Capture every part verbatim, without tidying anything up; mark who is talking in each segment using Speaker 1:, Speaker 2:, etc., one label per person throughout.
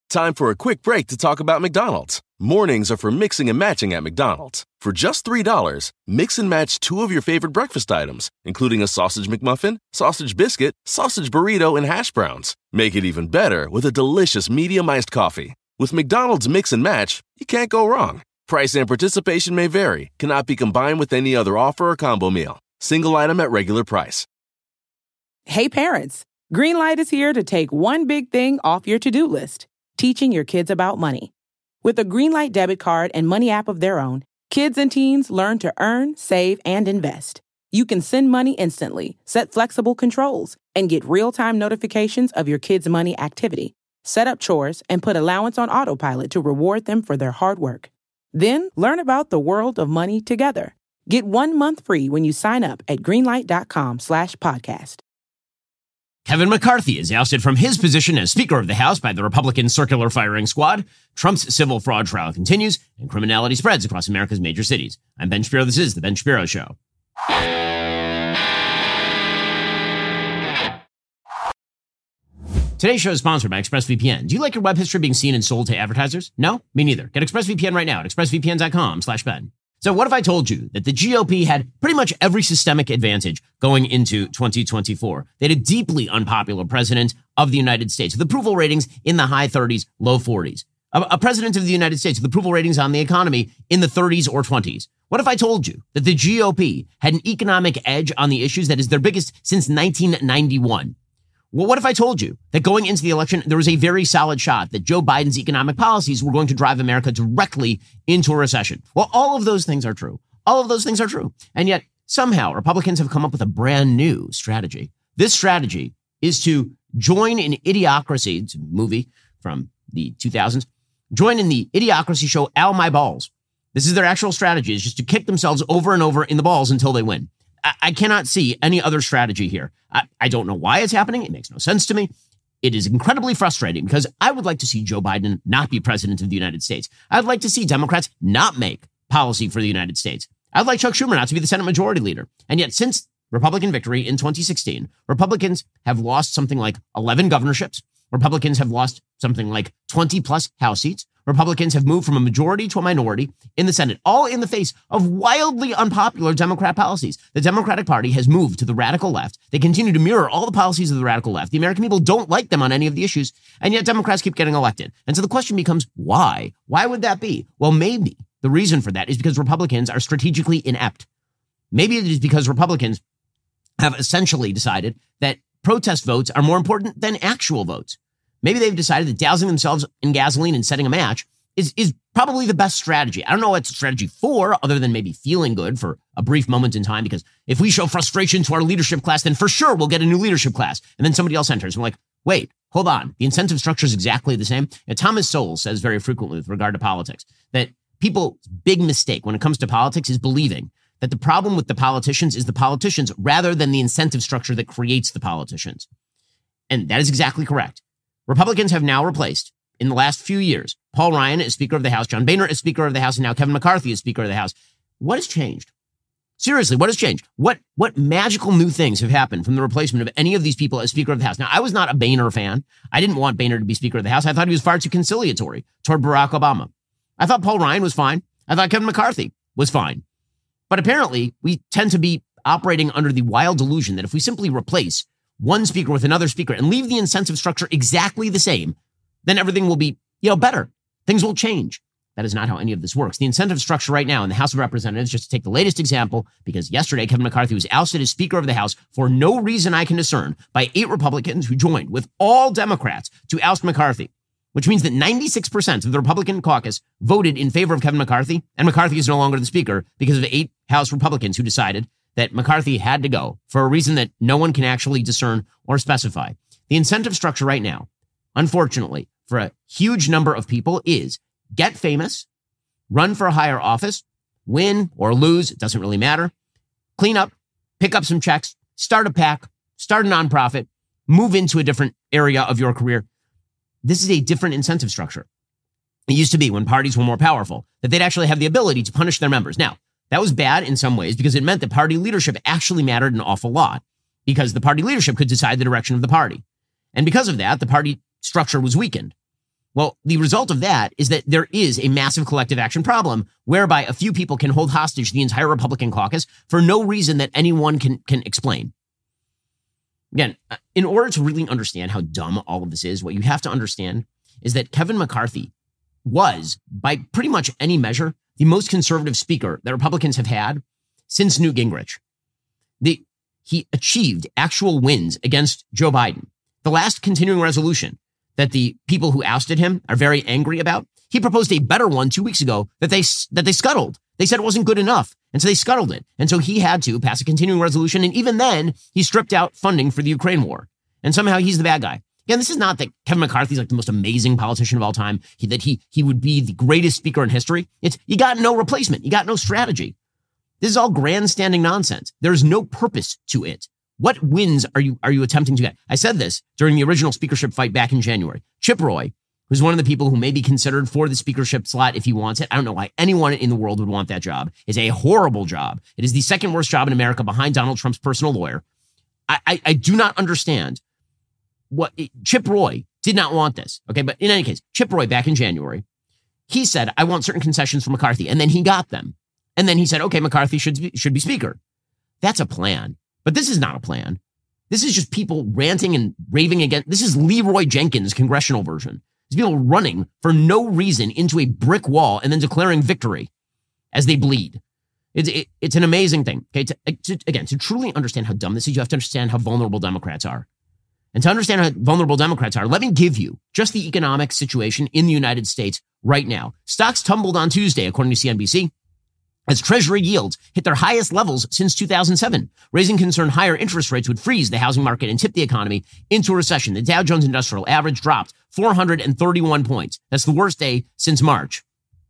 Speaker 1: Time for a quick break to talk about McDonald's. Mornings are for mixing and matching at McDonald's. For just three dollars, mix and match two of your favorite breakfast items, including a sausage McMuffin, sausage biscuit, sausage burrito, and hash browns. Make it even better with a delicious medium iced coffee. With McDonald's Mix and Match, you can't go wrong. Price and participation may vary, cannot be combined with any other offer or combo meal. Single item at regular price.
Speaker 2: Hey parents, Greenlight is here to take one big thing off your to-do list. Teaching your kids about money. With a Greenlight debit card and money app of their own, kids and teens learn to earn, save, and invest. You can send money instantly, set flexible controls, and get real-time notifications of your kids' money activity. Set up chores and put allowance on autopilot to reward them for their hard work. Then learn about the world of money together. Get one month free when you sign up at greenlight.com slash podcast.
Speaker 3: Kevin McCarthy is ousted from his position as Speaker of the House by the Republican circular firing squad. Trump's civil fraud trial continues, and criminality spreads across America's major cities. I'm Ben Shapiro. This is The Ben Shapiro Show. Today's show is sponsored by ExpressVPN. Do you like your web history being seen and sold to advertisers? No? Me neither. Get ExpressVPN right now at expressvpn.com slash Ben. So what if I told you that the G O P had pretty much every systemic advantage going into twenty twenty-four? They had a deeply unpopular president of the United States with approval ratings in the high thirties, low forties. A, a president of the United States with approval ratings on the economy in the thirties or twenties. What if I told you that the G O P had an economic edge on the issues that is their biggest since nineteen ninety-one? Well, what if I told you that going into the election, there was a very solid shot that Joe Biden's economic policies were going to drive America directly into a recession? Well, all of those things are true. All of those things are true. And yet somehow Republicans have come up with a brand new strategy. This strategy is to join in Idiocracy. It's a movie from the two thousands. Join in the Idiocracy show, Ow My Balls. This is their actual strategy, is just to kick themselves over and over in the balls until they win. I cannot see any other strategy here. I, I don't know why it's happening. It makes no sense to me. It is incredibly frustrating because I would like to see Joe Biden not be president of the United States. I'd like to see Democrats not make policy for the United States. I'd like Chuck Schumer not to be the Senate Majority Leader. And yet since Republican victory in twenty sixteen, Republicans have lost something like eleven governorships. Republicans have lost something like twenty plus House seats. Republicans have moved from a majority to a minority in the Senate, all in the face of wildly unpopular Democrat policies. The Democratic Party has moved to the radical left. They continue to mirror all the policies of the radical left. The American people don't like them on any of the issues, and yet Democrats keep getting elected. And so the question becomes, why? Why would that be? Well, maybe the reason for that is because Republicans are strategically inept. Maybe it is because Republicans have essentially decided that protest votes are more important than actual votes. Maybe they've decided that dousing themselves in gasoline and setting a match is, is probably the best strategy. I don't know what it's a strategy for, other than maybe feeling good for a brief moment in time, because if we show frustration to our leadership class, then for sure we'll get a new leadership class. And then somebody else enters. And we're like, wait, hold on. The incentive structure is exactly the same. And Thomas Sowell says very frequently with regard to politics that people's big mistake when it comes to politics is believing that the problem with the politicians is the politicians rather than the incentive structure that creates the politicians. And that is exactly correct. Republicans have now replaced, in the last few years, Paul Ryan as Speaker of the House, John Boehner as Speaker of the House, and now Kevin McCarthy as Speaker of the House. What has changed? Seriously, what has changed? What what magical new things have happened from the replacement of any of these people as Speaker of the House? Now, I was not a Boehner fan. I didn't want Boehner to be Speaker of the House. I thought he was far too conciliatory toward Barack Obama. I thought Paul Ryan was fine. I thought Kevin McCarthy was fine. But apparently, we tend to be operating under the wild delusion that if we simply replace one speaker with another speaker and leave the incentive structure exactly the same, then everything will be, you know, better. Things will change. That is not how any of this works. The incentive structure right now in the House of Representatives, just to take the latest example, because yesterday Kevin McCarthy was ousted as Speaker of the House for no reason I can discern by eight Republicans who joined with all Democrats to oust McCarthy, which means that ninety-six percent of the Republican caucus voted in favor of Kevin McCarthy, and McCarthy is no longer the Speaker because of eight House Republicans who decided that McCarthy had to go for a reason that no one can actually discern or specify. The incentive structure right now, unfortunately, for a huge number of people is get famous, run for a higher office, win or lose, it doesn't really matter, clean up, pick up some checks, start a PAC, start a nonprofit, move into a different area of your career. This is a different incentive structure. It used to be when parties were more powerful, that they'd actually have the ability to punish their members. Now, that was bad in some ways because it meant that party leadership actually mattered an awful lot because the party leadership could decide the direction of the party. And because of that, the party structure was weakened. Well, the result of that is that there is a massive collective action problem whereby a few people can hold hostage the entire Republican caucus for no reason that anyone can, can explain. Again, in order to really understand how dumb all of this is, what you have to understand is that Kevin McCarthy was, by pretty much any measure, the most conservative speaker that Republicans have had since Newt Gingrich. The, he achieved actual wins against Joe Biden. The last continuing resolution that the people who ousted him are very angry about, he proposed a better one two weeks ago that they that they scuttled. They said it wasn't good enough, and so they scuttled it. And so he had to pass a continuing resolution, and even then, he stripped out funding for the Ukraine war. And somehow he's the bad guy. Again, this is not that Kevin McCarthy's like the most amazing politician of all time, he, that he he would be the greatest speaker in history. It's you got no replacement. You got no strategy. This is all grandstanding nonsense. There's no purpose to it. What wins are you are you attempting to get? I said this during the original speakership fight back in January. Chip Roy, who's one of the people who may be considered for the speakership slot if he wants it. I don't know why anyone in the world would want that job. It's a horrible job. It is the second worst job in America behind Donald Trump's personal lawyer. I, I, I do not understand what Chip Roy did not want this. Okay, but in any case, Chip Roy back in January, he said, I want certain concessions from McCarthy. And then he got them. And then he said, okay, McCarthy should be, should be speaker. That's a plan. But this is not a plan. This is just people ranting and raving against. This is Leroy Jenkins' congressional version. These people running for no reason into a brick wall and then declaring victory as they bleed. It's, it, it's an amazing thing. Okay, to, to, again, to truly understand how dumb this is, you have to understand how vulnerable Democrats are. And to understand how vulnerable Democrats are, let me give you just the economic situation in the United States right now. Stocks tumbled on Tuesday, according to C N B C, as Treasury yields hit their highest levels since two thousand seven, raising concern higher interest rates would freeze the housing market and tip the economy into a recession. The Dow Jones Industrial Average dropped four hundred thirty-one points. That's the worst day since March.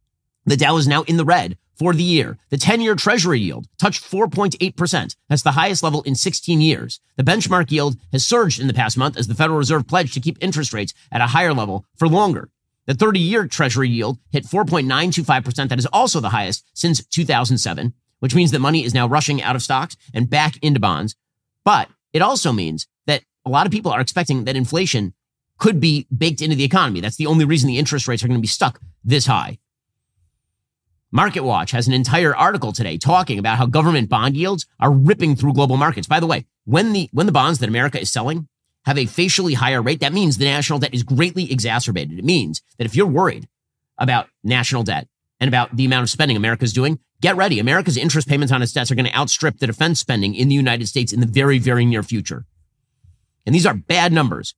Speaker 3: The Dow is now in the red for the year. The ten-year Treasury yield touched four point eight percent. That's the highest level in sixteen years. The benchmark yield has surged in the past month as the Federal Reserve pledged to keep interest rates at a higher level for longer. The thirty-year Treasury yield hit four point nine two five percent. That is also the highest since two thousand seven, which means that money is now rushing out of stocks and back into bonds. But it also means that a lot of people are expecting that inflation could be baked into the economy. That's the only reason the interest rates are going to be stuck this high. MarketWatch has an entire article today talking about how government bond yields are ripping through global markets. By the way, when the when the bonds that America is selling have a facially higher rate, that means the national debt is greatly exacerbated. It means that if you're worried about national debt and about the amount of spending America's doing, get ready. America's interest payments on its debts are going to outstrip the defense spending in the United States in the very, very near future. And these are bad numbers.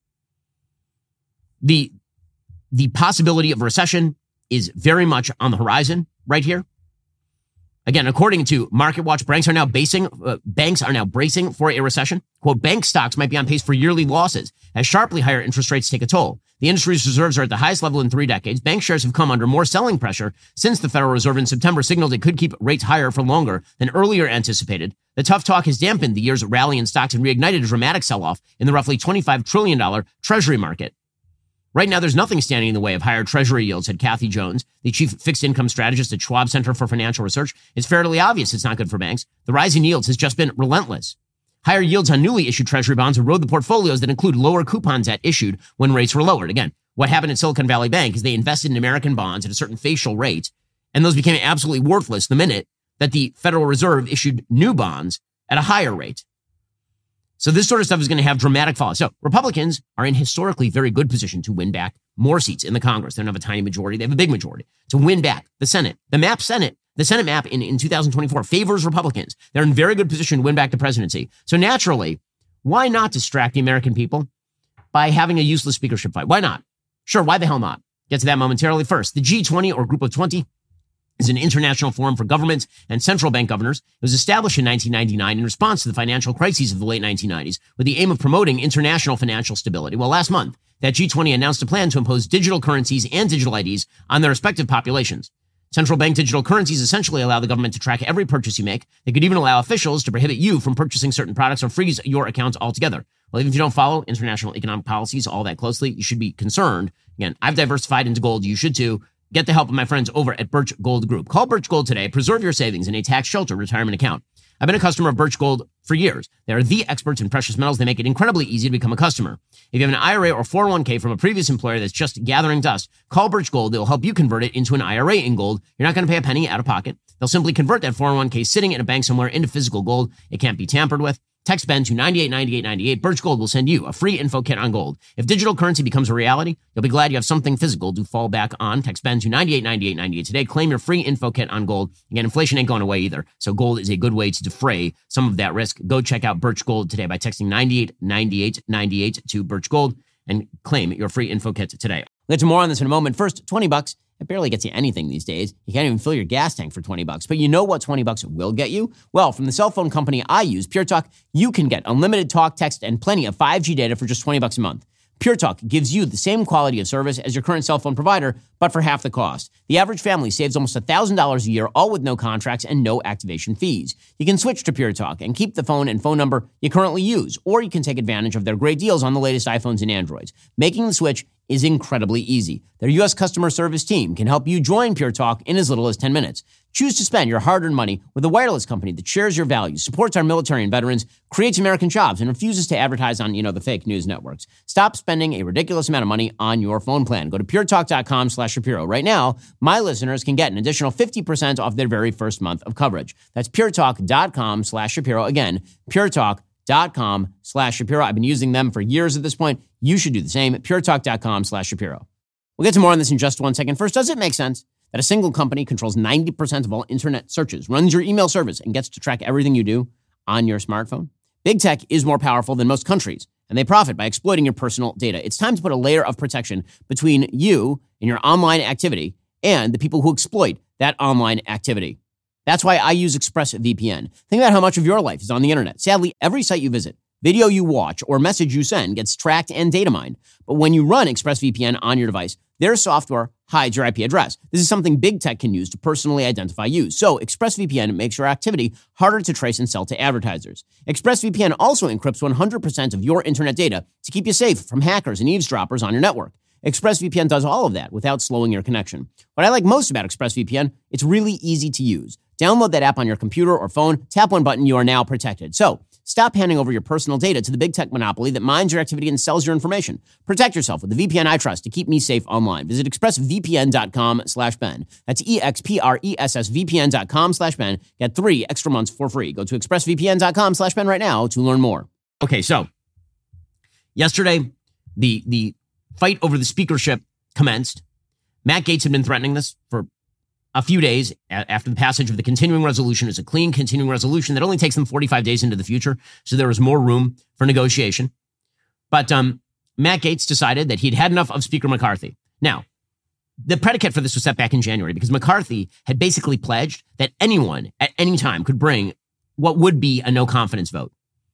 Speaker 3: The, the possibility of recession is very much on the horizon right here. Again, according to MarketWatch, banks are now basing, uh, banks are now bracing for a recession. Quote, bank stocks might be on pace for yearly losses as sharply higher interest rates take a toll. The industry's reserves are at the highest level in three decades. Bank shares have come under more selling pressure since the Federal Reserve in September signaled it could keep rates higher for longer than earlier anticipated. The tough talk has dampened the year's rally in stocks and reignited a dramatic sell-off in the roughly twenty-five trillion dollars Treasury market. Right now, there's nothing standing in the way of higher Treasury yields, said Kathy Jones, the chief fixed income strategist at Schwab Center for Financial Research. It's fairly obvious it's not good for banks. The rise in yields has just been relentless. Higher yields on newly issued Treasury bonds erode the portfolios that include lower coupon debt issued when rates were lowered. Again, what happened at Silicon Valley Bank is they invested in American bonds at a certain facial rate, and those became absolutely worthless the minute that the Federal Reserve issued new bonds at a higher rate. So this sort of stuff is going to have dramatic fallout. So Republicans are in historically very good position to win back more seats in the Congress. They don't have a tiny majority. They have a big majority to win back the Senate. The map Senate, the Senate map in, in two thousand twenty-four favors Republicans. They're in very good position to win back the presidency. So naturally, why not distract the American people by having a useless speakership fight? Why not? Sure, why the hell not? Get to that momentarily. First, the G twenty or Group of twenty is an international forum for governments and central bank governors. It was established in nineteen ninety-nine in response to the financial crises of the late nineteen nineties with the aim of promoting international financial stability. Well, last month, that G twenty announced a plan to impose digital currencies and digital I Ds on their respective populations. Central bank digital currencies essentially allow the government to track every purchase you make. They could even allow officials to prohibit you from purchasing certain products or freeze your account altogether. Well, even if you don't follow international economic policies all that closely, you should be concerned. Again, I've diversified into gold. You should too. Get the help of my friends over at Birch Gold Group. Call Birch Gold today. Preserve your savings in a tax-sheltered retirement account. I've been a customer of Birch Gold for years. They are the experts in precious metals. They make it incredibly easy to become a customer. If you have an I R A or four oh one k from a previous employer that's just gathering dust, call Birch Gold. They'll help you convert it into an I R A in gold. You're not going to pay a penny out of pocket. They'll simply convert that four oh one k sitting in a bank somewhere into physical gold. It can't be tampered with. Text Ben to nine eight nine eight nine eight. Birch Gold will send you a free info kit on gold. If digital currency becomes a reality, you'll be glad you have something physical to fall back on. Text Ben to nine eight nine eight nine eight today. Claim your free info kit on gold. Again, inflation ain't going away either, so gold is a good way to defray some of that risk. Go check out Birch Gold today by texting nine eight nine eight nine eight to Birch Gold and claim your free info kit today. We'll get to more on this in a moment. First, twenty bucks. It barely gets you anything these days. You can't even fill your gas tank for twenty bucks. But you know what twenty bucks will get you? Well, from the cell phone company I use, Pure Talk, you can get unlimited talk, text, and plenty of five G data for just twenty bucks a month. Pure Talk gives you the same quality of service as your current cell phone provider, but for half the cost. The average family saves almost one thousand dollars a year, all with no contracts and no activation fees. You can switch to Pure Talk and keep the phone and phone number you currently use, or you can take advantage of their great deals on the latest iPhones and Androids. Making the switch is incredibly easy. Their U S customer service team can help you join Pure Talk in as little as ten minutes. Choose to spend your hard-earned money with a wireless company that shares your values, supports our military and veterans, creates American jobs, and refuses to advertise on, you know, the fake news networks. Stop spending a ridiculous amount of money on your phone plan. Go to puretalk.com slash Shapiro. Right now, my listeners can get an additional fifty percent off their very first month of coverage. That's puretalk.com slash Shapiro. Again, puretalk.com slash Shapiro. I've been using them for years at this point. You should do the same at puretalk.com slash Shapiro. We'll get to more on this in just one second. First, does it make sense that a single company controls ninety percent of all internet searches, runs your email service, and gets to track everything you do on your smartphone? Big tech is more powerful than most countries, and they profit by exploiting your personal data. It's time to put a layer of protection between you and your online activity and the people who exploit that online activity. That's why I use ExpressVPN. Think about how much of your life is on the internet. Sadly, every site you visit, video you watch, or message you send gets tracked and data mined. But when you run ExpressVPN on your device, their software hides your I P address. This is something big tech can use to personally identify you. So ExpressVPN makes your activity harder to trace and sell to advertisers. ExpressVPN also encrypts one hundred percent of your internet data to keep you safe from hackers and eavesdroppers on your network. ExpressVPN does all of that without slowing your connection. What I like most about ExpressVPN, it's really easy to use. Download that app on your computer or phone, tap one button, you are now protected. So stop handing over your personal data to the big tech monopoly that mines your activity and sells your information. Protect yourself with the V P N I trust to keep me safe online. Visit expressvpn.com slash Ben. That's E-X-P-R-E-S-S-V-P-N.com slash Ben. Get three extra months for free. Go to expressvpn.com slash Ben right now to learn more. Okay, so yesterday, the, the fight over the speakership commenced. Matt Gaetz had been threatening this for a few days after the passage of the continuing resolution. Is a clean continuing resolution that only takes them forty-five days into the future, so there was more room for negotiation. But um, Matt Gaetz decided that he'd had enough of Speaker McCarthy. Now, the predicate for this was set back in January because McCarthy had basically pledged that anyone at any time could bring what would be a no confidence vote,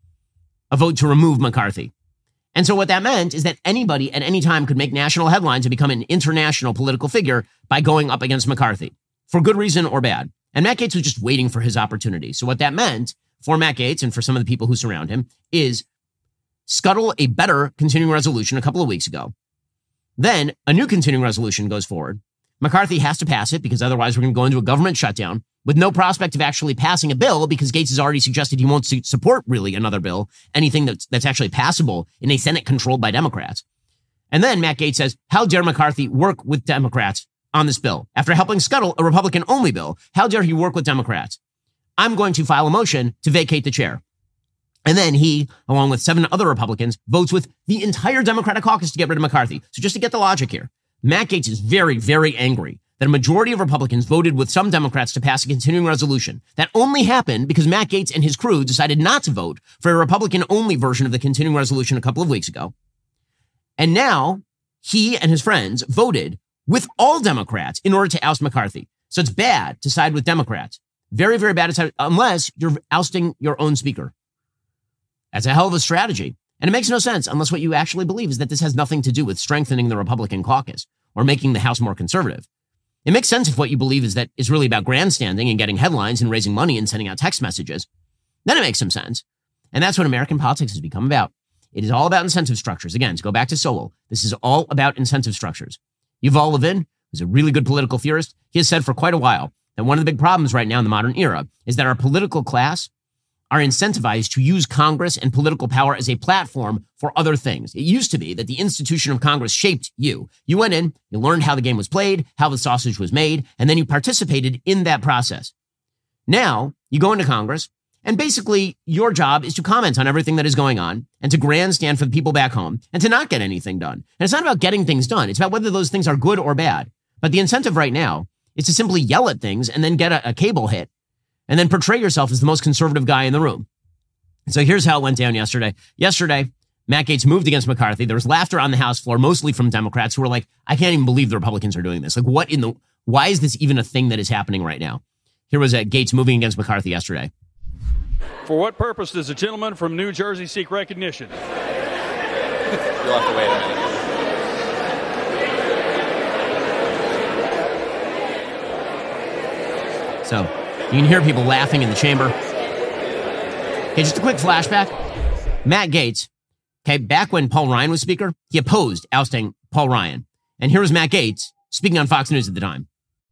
Speaker 3: a vote to remove McCarthy. And so what that meant is that anybody at any time could make national headlines and become an international political figure by going up against McCarthy, for good reason or bad. And Matt Gaetz was just waiting for his opportunity. So what that meant for Matt Gaetz and for some of the people who surround him is scuttle a better continuing resolution a couple of weeks ago. Then a new continuing resolution goes forward. McCarthy has to pass it because otherwise we're going to go into a government shutdown with no prospect of actually passing a bill because Gaetz has already suggested he won't su- support really another bill, anything that's, that's actually passable in a Senate controlled by Democrats. And then Matt Gaetz says, how dare McCarthy work with Democrats on this bill? After helping scuttle a Republican-only bill, how dare he work with Democrats? I'm going to file a motion to vacate the chair. And then he, along with seven other Republicans, votes with the entire Democratic caucus to get rid of McCarthy. So just to get the logic here, Matt Gaetz is very, very angry that a majority of Republicans voted with some Democrats to pass a continuing resolution. That only happened because Matt Gaetz and his crew decided not to vote for a Republican-only version of the continuing resolution a couple of weeks ago. And now he and his friends voted with all Democrats in order to oust McCarthy. So it's bad to side with Democrats. Very, very bad to side, unless you're ousting your own speaker. That's a hell of a strategy. And it makes no sense unless what you actually believe is that this has nothing to do with strengthening the Republican caucus or making the House more conservative. It makes sense if what you believe is that it's really about grandstanding and getting headlines and raising money and sending out text messages. Then it makes some sense. And that's what American politics has become about. It is all about incentive structures. Again, to go back to Sowell, this is all about incentive structures. Yuval Levin, who's a really good political theorist, he has said for quite a while that one of the big problems right now in the modern era is that our political class are incentivized to use Congress and political power as a platform for other things. It used to be that the institution of Congress shaped you. You went in, you learned how the game was played, how the sausage was made, and then you participated in that process. Now, you go into Congress, and basically your job is to comment on everything that is going on and to grandstand for the people back home and to not get anything done. And it's not about getting things done. It's about whether those things are good or bad. But the incentive right now is to simply yell at things and then get a, a cable hit and then portray yourself as the most conservative guy in the room. So here's how it went down yesterday. Yesterday, Matt Gaetz moved against McCarthy. There was laughter on the House floor, mostly from Democrats who were like, I can't even believe the Republicans are doing this. Like, what in the, why is this even a thing that is happening right now? Here was uh, Gaetz moving against McCarthy yesterday.
Speaker 4: For what purpose does the gentleman from New Jersey seek recognition?
Speaker 5: You'll have to wait a minute.
Speaker 3: So you can hear people laughing in the chamber. Okay, just a quick flashback. Matt Gaetz, okay, back when Paul Ryan was Speaker, he opposed ousting Paul Ryan. And here was Matt Gaetz speaking on Fox News at the time.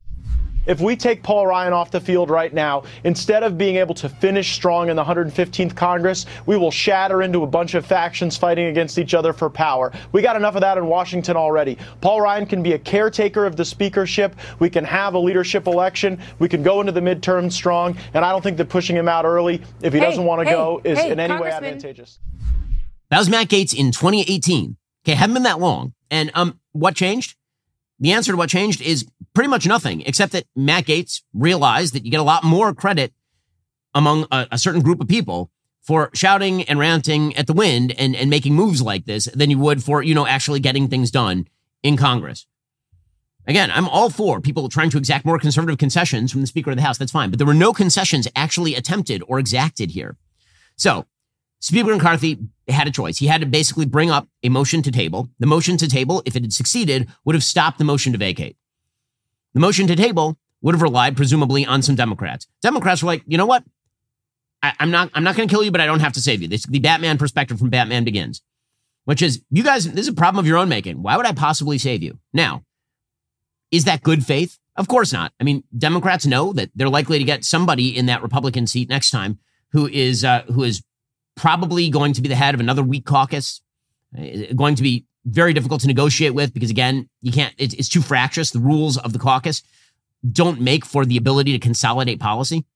Speaker 6: If we take Paul Ryan off the field right now, instead of being able to finish strong in the one hundred fifteenth Congress, we will shatter into a bunch of factions fighting against each other for power. We got enough of that in Washington already. Paul Ryan can be a caretaker of the speakership. We can have a leadership election. We can go into the midterm strong. And I don't think that pushing him out early, if he hey, doesn't want to hey, go, is hey, in any way advantageous.
Speaker 3: That was Matt Gaetz in twenty eighteen. Okay, hadn't been that long. And um, what changed? The answer to what changed is pretty much nothing, except that Matt Gaetz realized that you get a lot more credit among a, a certain group of people for shouting and ranting at the wind and, and making moves like this than you would for, you know, actually getting things done in Congress. Again, I'm all for people trying to exact more conservative concessions from the Speaker of the House. That's fine. But there were no concessions actually attempted or exacted here. So Speaker McCarthy had a choice. He had to basically bring up a motion to table. The motion to table, if it had succeeded, would have stopped the motion to vacate. The motion to table would have relied, presumably, on some Democrats. Democrats were like, you know what? I, I'm not I'm not going to kill you, but I don't have to save you. This is the Batman perspective from Batman Begins, which is, you guys, this is a problem of your own making. Why would I possibly save you? Now, is that good faith? Of course not. I mean, Democrats know that they're likely to get somebody in that Republican seat next time who is uh, who is probably going to be the head of another weak caucus, going to be very difficult to negotiate with because, again, you can't, it's, it's too fractious. The rules of the caucus don't make for the ability to consolidate policy.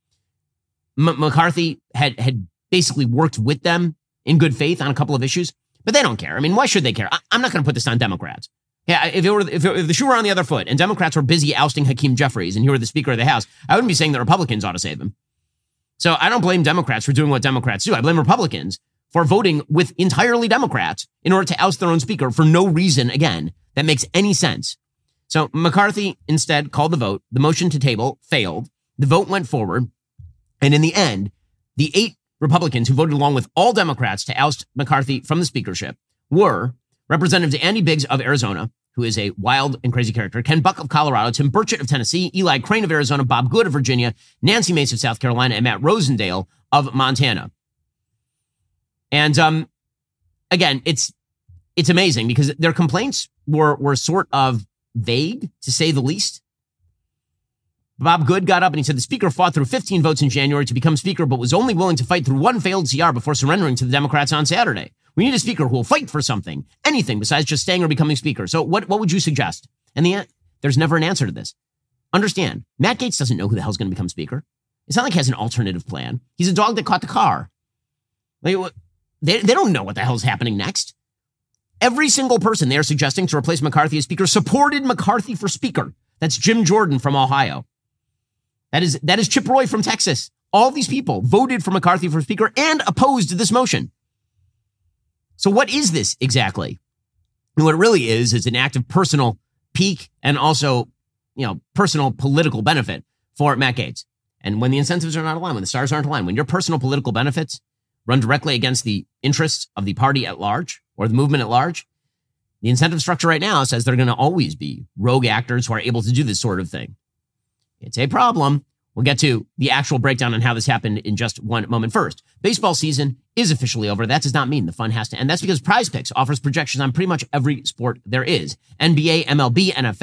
Speaker 3: M- McCarthy had, had basically worked with them in good faith on a couple of issues, but they don't care. I mean, why should they care? I, I'm not going to put this on Democrats. Yeah, if it were, if, it, if the shoe were on the other foot and Democrats were busy ousting Hakeem Jeffries and he were the Speaker of the House, I wouldn't be saying that Republicans ought to save him. So I don't blame Democrats for doing what Democrats do. I blame Republicans for voting with entirely Democrats in order to oust their own speaker for no reason, again, that makes any sense. So McCarthy instead called the vote. The motion to table failed. The vote went forward. And in the end, the eight Republicans who voted along with all Democrats to oust McCarthy from the speakership were Representatives Andy Biggs of Arizona, who is a wild and crazy character, Ken Buck of Colorado, Tim Burchett of Tennessee, Eli Crane of Arizona, Bob Good of Virginia, Nancy Mace of South Carolina, and Matt Rosendale of Montana. And um, again, it's it's amazing because their complaints were were sort of vague, to say the least. Bob Good got up and he said the Speaker fought through fifteen votes in January to become Speaker, but was only willing to fight through one failed C R before surrendering to the Democrats on Saturday. We need a Speaker who will fight for something, anything besides just staying or becoming Speaker. So what, what would you suggest? And the there's never an answer to this. Understand, Matt Gaetz doesn't know who the hell's going to become Speaker. It's not like he has an alternative plan. He's a dog that caught the car. Like, they, they don't know what the hell's happening next. Every single person they are suggesting to replace McCarthy as Speaker supported McCarthy for Speaker. That's Jim Jordan from Ohio. That is, that is Chip Roy from Texas. All these people voted for McCarthy for Speaker and opposed this motion. So what is this exactly? And what it really is, is an act of personal pique and also, you know, personal political benefit for Matt Gaetz. And when the incentives are not aligned, when the stars aren't aligned, when your personal political benefits run directly against the interests of the party at large or the movement at large, the incentive structure right now says they're going to always be rogue actors who are able to do this sort of thing. It's a problem. We'll get to the actual breakdown on how this happened in just one moment. First, baseball season is officially over. That does not mean the fun has to end. That's because Prize Picks offers projections on pretty much every sport there is. N B A, M L B, N F L,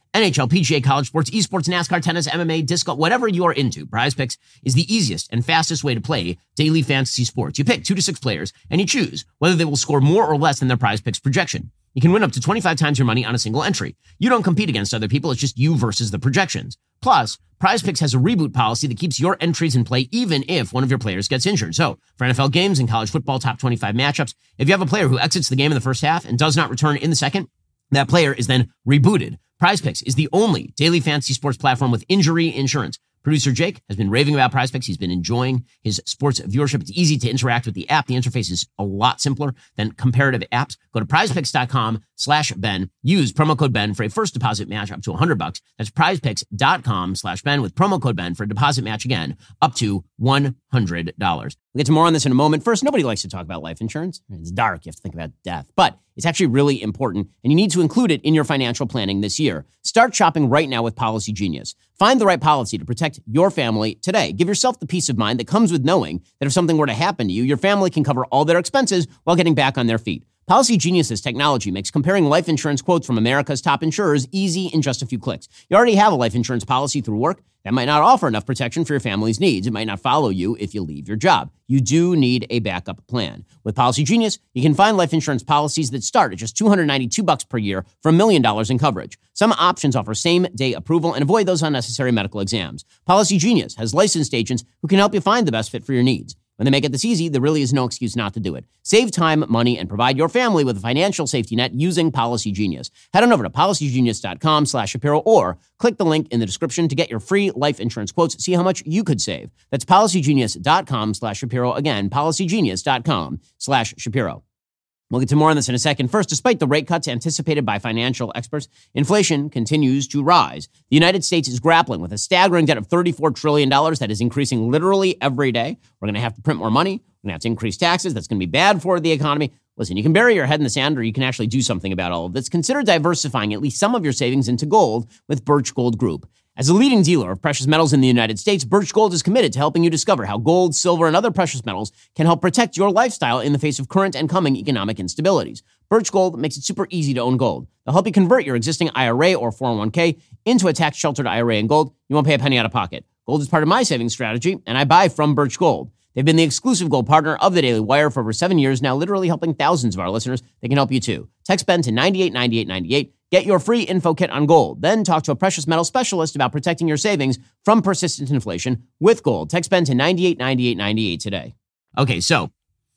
Speaker 3: N H L, P G A, college sports, esports, NASCAR, tennis, M M A, disc golf, whatever you are into, Prize Picks is the easiest and fastest way to play daily fantasy sports. You pick two to six players and you choose whether they will score more or less than their Prize Picks projection. You can win up to twenty-five times your money on a single entry. You don't compete against other people. It's just you versus the projections. Plus, Prize Picks has a reboot policy that keeps your entries in play even if one of your players gets injured. So, for N F L games and college football top twenty-five matchups, if you have a player who exits the game in the first half and does not return in the second, that player is then rebooted. Prize Picks is the only daily fantasy sports platform with injury insurance. Producer Jake has been raving about Prize Picks. He's been enjoying his sports viewership. It's easy to interact with the app. The interface is a lot simpler than comparative apps. Go to prizepicks.com slash Ben. Use promo code Ben for a first deposit match up to one hundred bucks. That's prizepicks.com slash Ben with promo code Ben for a deposit match again up to one hundred dollars. We'll get to more on this in a moment. First, nobody likes to talk about life insurance. It's dark. You have to think about death. But it's actually really important, and you need to include it in your financial planning this year. Start shopping right now with Policy Genius. Find the right policy to protect your family today. Give yourself the peace of mind that comes with knowing that if something were to happen to you, your family can cover all their expenses while getting back on their feet. Policy Genius's technology makes comparing life insurance quotes from America's top insurers easy in just a few clicks. You already have a life insurance policy through work. That might not offer enough protection for your family's needs. It might not follow you if you leave your job. You do need a backup plan. With Policy Genius, you can find life insurance policies that start at just two hundred ninety-two bucks per year for a million dollars in coverage. Some options offer same-day approval and avoid those unnecessary medical exams. Policy Genius has licensed agents who can help you find the best fit for your needs. When they make it this easy, there really is no excuse not to do it. Save time, money, and provide your family with a financial safety net using Policy Genius. Head on over to policygenius.com slash Shapiro or click the link in the description to get your free life insurance quotes. See how much you could save. That's policygenius.com slash Shapiro. Again, policygenius.com slash Shapiro. We'll get to more on this in a second. First, despite the rate cuts anticipated by financial experts, inflation continues to rise. The United States is grappling with a staggering debt of thirty-four trillion dollars that is increasing literally every day. We're going to have to print more money. We're going to have to increase taxes. That's going to be bad for the economy. Listen, you can bury your head in the sand or you can actually do something about all of this. Consider diversifying at least some of your savings into gold with Birch Gold Group. As a leading dealer of precious metals in the United States, Birch Gold is committed to helping you discover how gold, silver, and other precious metals can help protect your lifestyle in the face of current and coming economic instabilities. Birch Gold makes it super easy to own gold. They'll help you convert your existing I R A or four oh one k into a tax-sheltered I R A in gold. You won't pay a penny out of pocket. Gold is part of my savings strategy, and I buy from Birch Gold. They've been the exclusive gold partner of the Daily Wire for over seven years now, literally helping thousands of our listeners. They can help you too. Text Ben to nine eight nine eight nine eight. Get your free info kit on gold. Then talk to a precious metal specialist about protecting your savings from persistent inflation with gold. Text Ben to nine eight nine eight nine eight today. Okay, so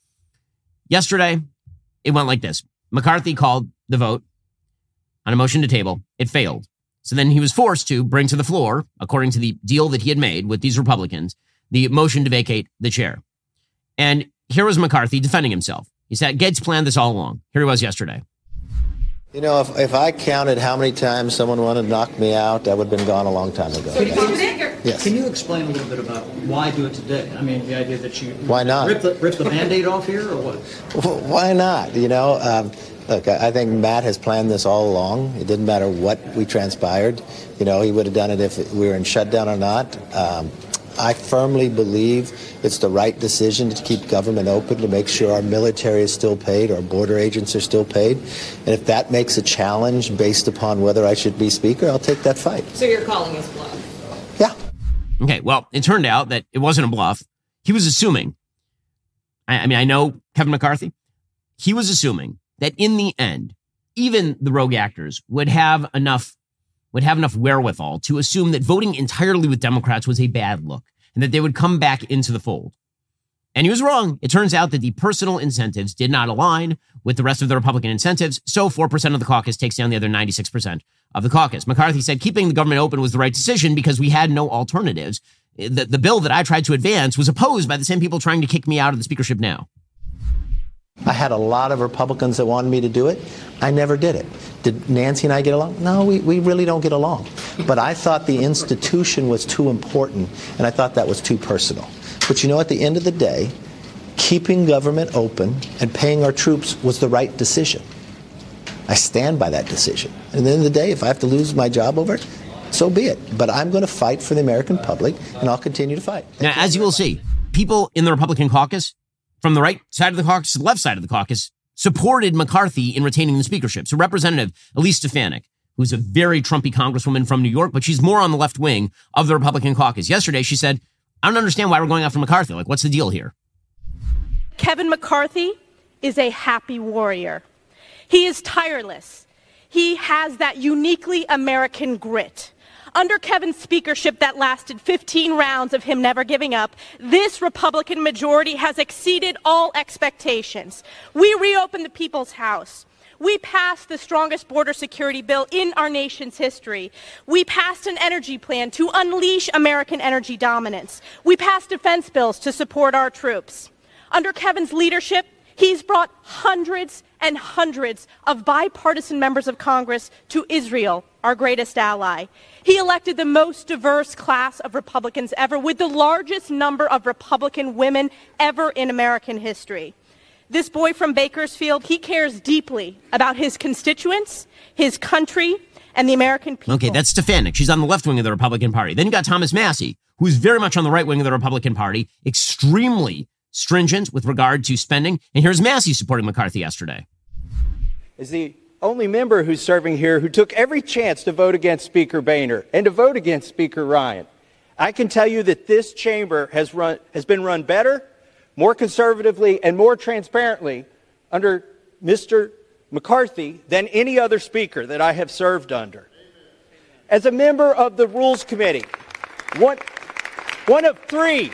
Speaker 3: yesterday it went like this. McCarthy called the vote on a motion to table. It failed. So then he was forced to bring to the floor, according to the deal that he had made with these Republicans, the motion to vacate the chair. And here was McCarthy defending himself. He said, Gates planned this all along. Here he was yesterday.
Speaker 7: You know, if, if I counted how many times someone wanted to knock me out, I would have been gone a long time ago.
Speaker 8: So can, you,
Speaker 7: yes.
Speaker 8: Can you explain a little bit about why do it today? I mean, the idea that you
Speaker 7: why not
Speaker 8: rip the, rip the Band-Aid off here, or what?
Speaker 7: Well, why not? You know, um, look, I think Matt has planned this all along. It didn't matter what we transpired. You know, he would have done it if we were in shutdown or not. Um, I firmly believe it's the right decision to keep government open, to make sure our military is still paid, our border agents are still paid. And if that makes a challenge based upon whether I should be speaker, I'll take that fight.
Speaker 9: So you're calling us bluff?
Speaker 7: Yeah.
Speaker 3: Okay, well, it turned out that it wasn't a bluff. He was assuming, I, I mean, I know Kevin McCarthy, he was assuming that in the end, even the rogue actors would have enough would have enough wherewithal to assume that voting entirely with Democrats was a bad look and that they would come back into the fold. And he was wrong. It turns out that the personal incentives did not align with the rest of the Republican incentives, so four percent of the caucus takes down the other ninety-six percent of the caucus. McCarthy said keeping the government open was the right decision because we had no alternatives. The, the bill that I tried to advance was opposed by the same people trying to kick me out of the speakership now.
Speaker 7: I had a lot of Republicans that wanted me to do it. I never did it. Did Nancy and I get along? No, we, we really don't get along. But I thought the institution was too important, and I thought that was too personal. But you know, at the end of the day, keeping government open and paying our troops was the right decision. I stand by that decision. And at the end of the day, if I have to lose my job over it, so be it. But I'm going to fight for the American public, and I'll continue to fight.
Speaker 3: Now, as you will see, people in the Republican caucus, from the right side of the caucus to the left side of the caucus, supported McCarthy in retaining the speakership. So Representative Elise Stefanik who's a very Trumpy congresswoman from New York, but she's more on the left wing of the Republican caucus. Yesterday, she said, I don't understand why we're going after McCarthy. Like, what's the deal here?
Speaker 10: Kevin McCarthy is a happy warrior. He is tireless. He has that uniquely American grit. Under Kevin's speakership that lasted fifteen rounds of him never giving up, this Republican majority has exceeded all expectations. We reopened the People's House. We passed the strongest border security bill in our nation's history. We passed an energy plan to unleash American energy dominance. We passed defense bills to support our troops. Under Kevin's leadership, he's brought hundreds and hundreds of bipartisan members of Congress to Israel, our greatest ally. He elected the most diverse class of Republicans ever, with the largest number of Republican women ever in American history. This boy from Bakersfield, he cares deeply about his constituents, his country, and the American people.
Speaker 3: Okay, that's Stefanik. She's on the left wing of the Republican Party. Then you got Thomas Massie, who's very much on the right wing of the Republican Party, extremely stringent with regard to spending. And here's Massie supporting McCarthy yesterday.
Speaker 11: Is the only member who's serving here who took every chance to vote against Speaker Boehner and to vote against Speaker Ryan. I can tell you that this chamber has run has been run better, more conservatively, and more transparently under Mister McCarthy than any other speaker that I have served under. As a member of the Rules Committee, one, one of three,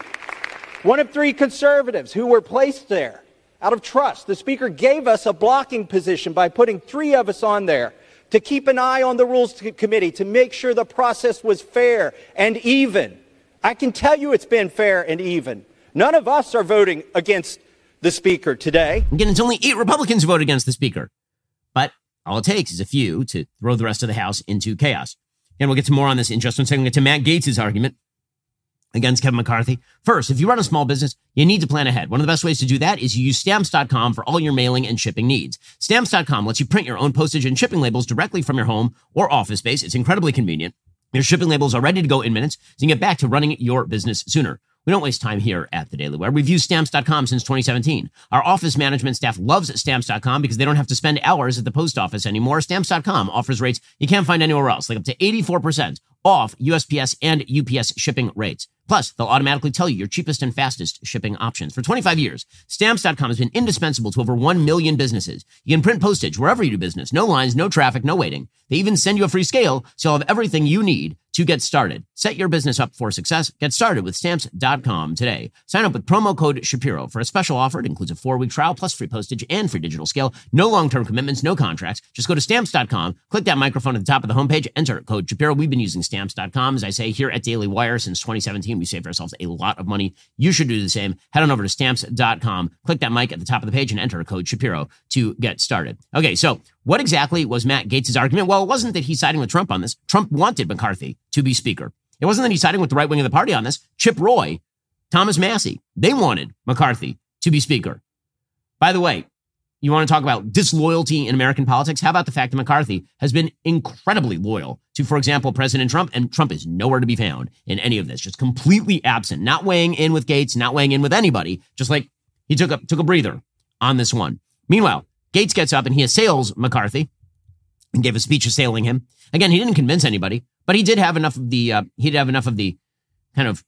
Speaker 11: one of three conservatives who were placed there out of trust, the Speaker gave us a blocking position by putting three of us on there to keep an eye on the Rules Committee, to make sure the process was fair and even. I can tell you it's been fair and even. None of us are voting against the Speaker today.
Speaker 3: Again, it's only eight Republicans who vote against the Speaker. But all it takes is a few to throw the rest of the House into chaos. And we'll get to more on this in just one second. We'll get to Matt Gaetz' argument against Kevin McCarthy. First, if you run a small business, you need to plan ahead. One of the best ways to do that is you use Stamps dot com for all your mailing and shipping needs. Stamps dot com lets you print your own postage and shipping labels directly from your home or office space. It's incredibly convenient. Your shipping labels are ready to go in minutes, so you can get back to running your business sooner. We don't waste time here at the Daily Wire. We've used Stamps dot com since twenty seventeen. Our office management staff loves Stamps dot com because they don't have to spend hours at the post office anymore. Stamps dot com offers rates you can't find anywhere else, like up to eighty-four percent off U S P S and U P S shipping rates. Plus, they'll automatically tell you your cheapest and fastest shipping options. For twenty-five years, Stamps dot com has been indispensable to over one million businesses. You can print postage wherever you do business. No lines, no traffic, no waiting. They even send you a free scale, so you'll have everything you need to get started. Set your business up for success. Get started with Stamps dot com today. Sign up with promo code Shapiro for a special offer. It includes a four-week trial plus free postage and free digital scale. No long-term commitments, no contracts. Just go to Stamps dot com, click that microphone at the top of the homepage, enter code Shapiro. We've been using Stamps dot com, as I say, here at Daily Wire since twenty seventeen. We saved ourselves a lot of money. You should do the same. Head on over to Stamps dot com, click that mic at the top of the page, and enter code Shapiro to get started. Okay, so what exactly was Matt Gaetz' argument? Well, it wasn't that he's siding with Trump on this. Trump wanted McCarthy to be Speaker. It wasn't that he's siding with the right wing of the party on this. Chip Roy, Thomas Massie, they wanted McCarthy to be Speaker. By the way, you want to talk about disloyalty in American politics? How about the fact that McCarthy has been incredibly loyal to, for example, President Trump, and Trump is nowhere to be found in any of this, just completely absent, not weighing in with Gaetz, not weighing in with anybody, just like he took a, took a breather on this one. Meanwhile, Gaetz gets up and he assails McCarthy and gave a speech assailing him. Again, he didn't convince anybody, but he did have enough of the, uh, he did have enough of the kind of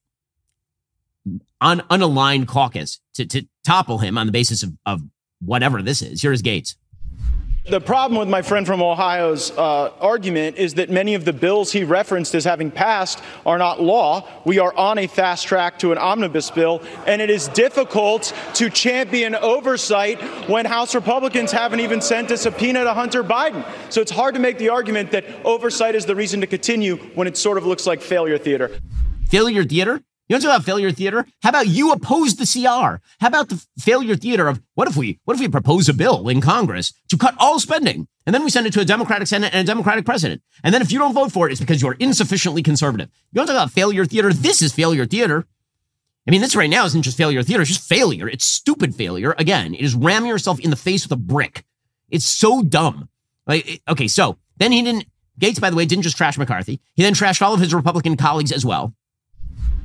Speaker 3: un- unaligned caucus to, to topple him on the basis of, of whatever this is. Here's Gaetz.
Speaker 6: The problem with my friend from Ohio's uh, argument is that many of the bills he referenced as having passed are not law. We are on a fast track to an omnibus bill, and it is difficult to champion oversight when House Republicans haven't even sent a subpoena to Hunter Biden. So it's hard to make the argument that oversight is the reason to continue when it sort of looks like failure theater.
Speaker 3: Failure theater? You want to talk about failure theater? How about you oppose the C R? How about the failure theater of what if we what if we propose a bill in Congress to cut all spending, and then we send it to a Democratic Senate and a Democratic president, and then if you don't vote for it, it's because you're insufficiently conservative. You want to talk about failure theater? This is failure theater. I mean, this right now isn't just failure theater. It's just failure. It's stupid failure. Again, it is ramming yourself in the face with a brick. It's so dumb. Like, okay, so then he didn't, Gaetz, by the way, didn't just trash McCarthy. He then trashed all of his Republican colleagues as well.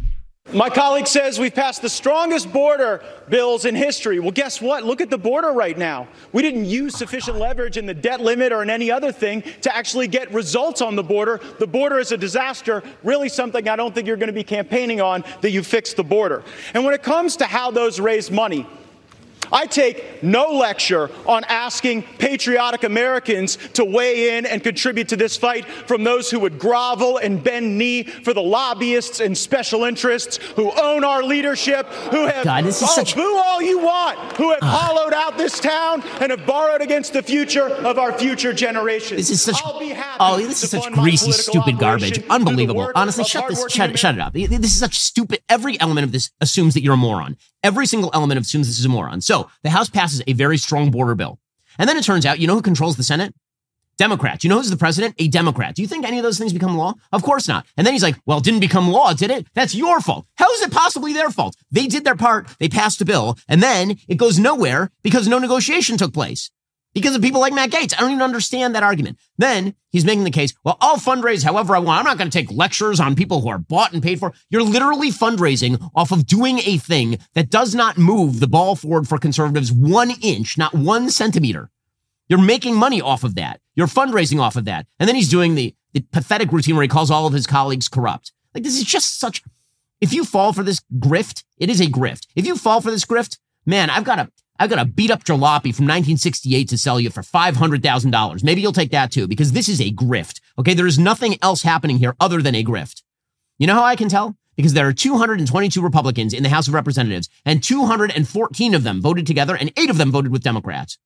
Speaker 6: My colleague says we've passed the strongest border bills in history. Well, guess what? Look at the border right now. We didn't use sufficient leverage in the debt limit or in any other thing to actually get results on the border. The border is a disaster, really something I don't think you're going to be campaigning on, that you fix the border. And when it comes to how those raise money, I take no lecture on asking patriotic Americans to weigh in and contribute to this fight from those who would grovel and bend knee for the lobbyists and special interests who own our leadership, who have,
Speaker 3: God, this is
Speaker 6: oh,
Speaker 3: such...
Speaker 6: boo all you want, who have uh. hollowed out this town and have borrowed against the future of our future generations.
Speaker 3: This is such, oh, this is such greasy, stupid garbage. Unbelievable. Honestly, shut this, shut, shut it up. This is such stupid. Every element of this assumes that you're a moron. Every single element assumes this is a moron. So the House passes a very strong border bill. And then it turns out, you know who controls the Senate? Democrats. You know who's the president? A Democrat. Do you think any of those things become law? Of course not. And then he's like, well, it didn't become law, did it? That's your fault. How is it possibly their fault? They did their part. They passed a bill. And then it goes nowhere because no negotiation took place. Because of people like Matt Gaetz. I don't even understand that argument. Then he's making the case, well, I'll fundraise however I want. I'm not going to take lectures on people who are bought and paid for. You're literally fundraising off of doing a thing that does not move the ball forward for conservatives one inch, not one centimeter. You're making money off of that. You're fundraising off of that. And then he's doing the, the pathetic routine where he calls all of his colleagues corrupt. Like, this is just such, if you fall for this grift, it is a grift. If you fall for this grift, man, I've got a, I've got a beat up jalopy from nineteen sixty-eight to sell you for five hundred thousand dollars. Maybe you'll take that too, because this is a grift. Okay. There is nothing else happening here other than a grift. You know how I can tell? Because there are two hundred twenty-two Republicans in the House of Representatives and two hundred fourteen of them voted together and eight of them voted with Democrats.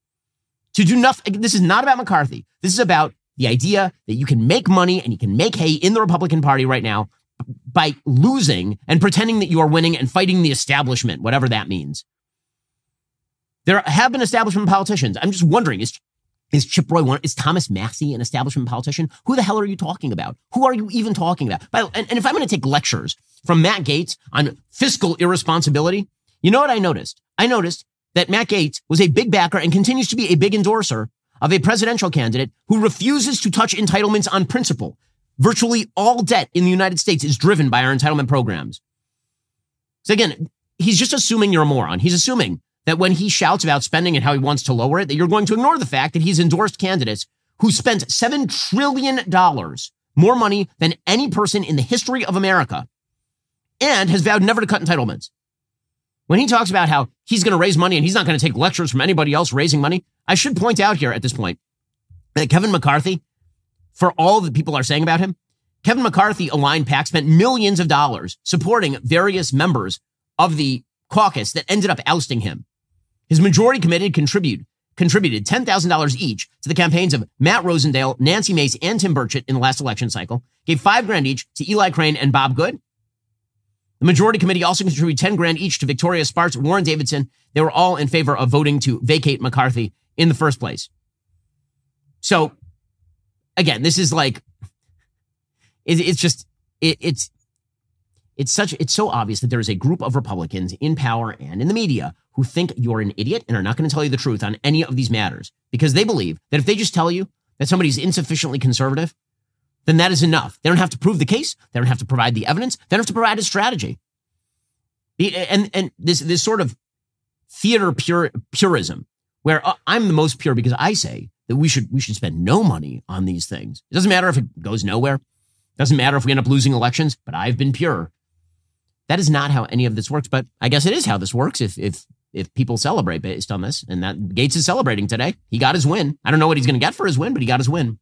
Speaker 3: To do nothing. This is not about McCarthy. This is about the idea that you can make money and you can make hay in the Republican Party right now by losing and pretending that you are winning and fighting the establishment, whatever that means. There have been establishment politicians. I'm just wondering, is, is Chip Roy one? Is Thomas Massie an establishment politician? Who the hell are you talking about? Who are you even talking about? By, and, and if I'm going to take lectures from Matt Gaetz on fiscal irresponsibility, you know what I noticed? I noticed that Matt Gaetz was a big backer and continues to be a big endorser of a presidential candidate who refuses to touch entitlements on principle. Virtually all debt in the United States is driven by our entitlement programs. So again, he's just assuming you're a moron. He's assuming that when he shouts about spending and how he wants to lower it, that you're going to ignore the fact that he's endorsed candidates who spent seven trillion dollars more money than any person in the history of America and has vowed never to cut entitlements. When he talks about how he's going to raise money and he's not going to take lectures from anybody else raising money, I should point out here at this point that Kevin McCarthy, for all that people are saying about him, Kevin McCarthy aligned PAC spent millions of dollars supporting various members of the caucus that ended up ousting him. His majority committee contribute, contributed ten thousand dollars each to the campaigns of Matt Rosendale, Nancy Mace, and Tim Burchett in the last election cycle, gave five grand each to Eli Crane and Bob Good. The majority committee also contributed ten grand each to Victoria Spartz, Warren Davidson. They were all in favor of voting to vacate McCarthy in the first place. So, again, this is like, it, it's just, it, it's, it's such, it's so obvious that there is a group of Republicans in power and in the media who think you're an idiot and are not going to tell you the truth on any of these matters because they believe that if they just tell you that somebody's insufficiently conservative, then that is enough. They don't have to prove the case. They don't have to provide the evidence. They don't have to provide a strategy. And, and this, this sort of theater pure, purism where I'm the most pure because I say that we should, we should spend no money on these things. It doesn't matter if it goes nowhere. It doesn't matter if we end up losing elections, but I've been pure. That is not how any of this works, but I guess it is how this works if if if people celebrate based on this. And that Gaetz is celebrating today. He got his win. I don't know what he's going to get for his win, but he got his win.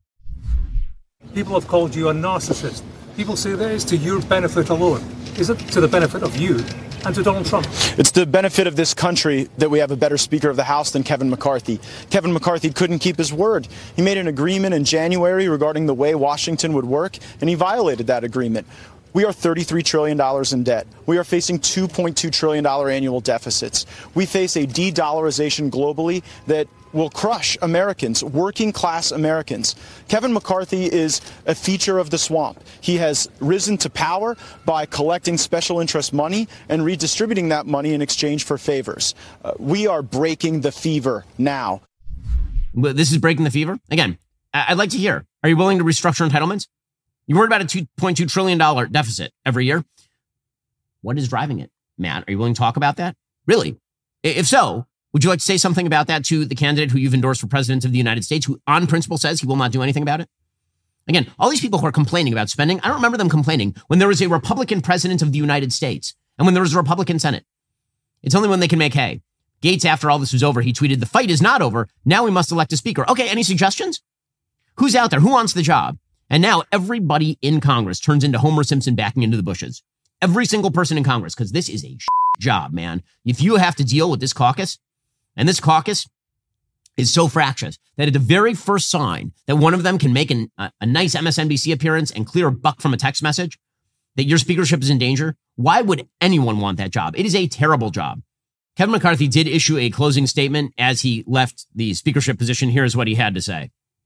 Speaker 12: People have called you a narcissist. People say that is to your benefit alone. Is it to the benefit of you and to Donald Trump?
Speaker 6: It's the benefit of this country that we have a better Speaker of the House than Kevin McCarthy. Kevin McCarthy couldn't keep his word. He made an agreement in January regarding the way Washington would work, and he violated that agreement. We are thirty-three trillion dollars in debt. We are facing two point two trillion dollars annual deficits. We face a de-dollarization globally that will crush Americans, working class Americans. Kevin McCarthy is a feature of the swamp. He has risen to power by collecting special interest money and redistributing that money in exchange for favors. Uh, we are breaking the fever now.
Speaker 3: Well, this is breaking the fever? Again, I'd like to hear, are you willing to restructure entitlements? You worried about a two point two trillion dollars deficit every year? What is driving it? Matt, are you willing to talk about that? Really? If so, would you like to say something about that to the candidate who you've endorsed for president of the United States, who on principle says he will not do anything about it? Again, all these people who are complaining about spending, I don't remember them complaining when there was a Republican president of the United States and when there was a Republican Senate. It's only when they can make hay. Gates, after all this was over, he tweeted, "The fight is not over. Now we must elect a speaker." Okay, any suggestions? Who's out there? Who wants the job? And now everybody in Congress turns into Homer Simpson backing into the bushes. Every single person in Congress, because this is a job, man. If you have to deal with this caucus, and this caucus is so fractious that at the very first sign that one of them can make an, a, a nice M S N B C appearance and clear a buck from a text message, that your speakership is in danger, why would anyone want that job? It is a terrible job. Kevin McCarthy did issue a closing statement as he left the speakership position. Here's what he had to say.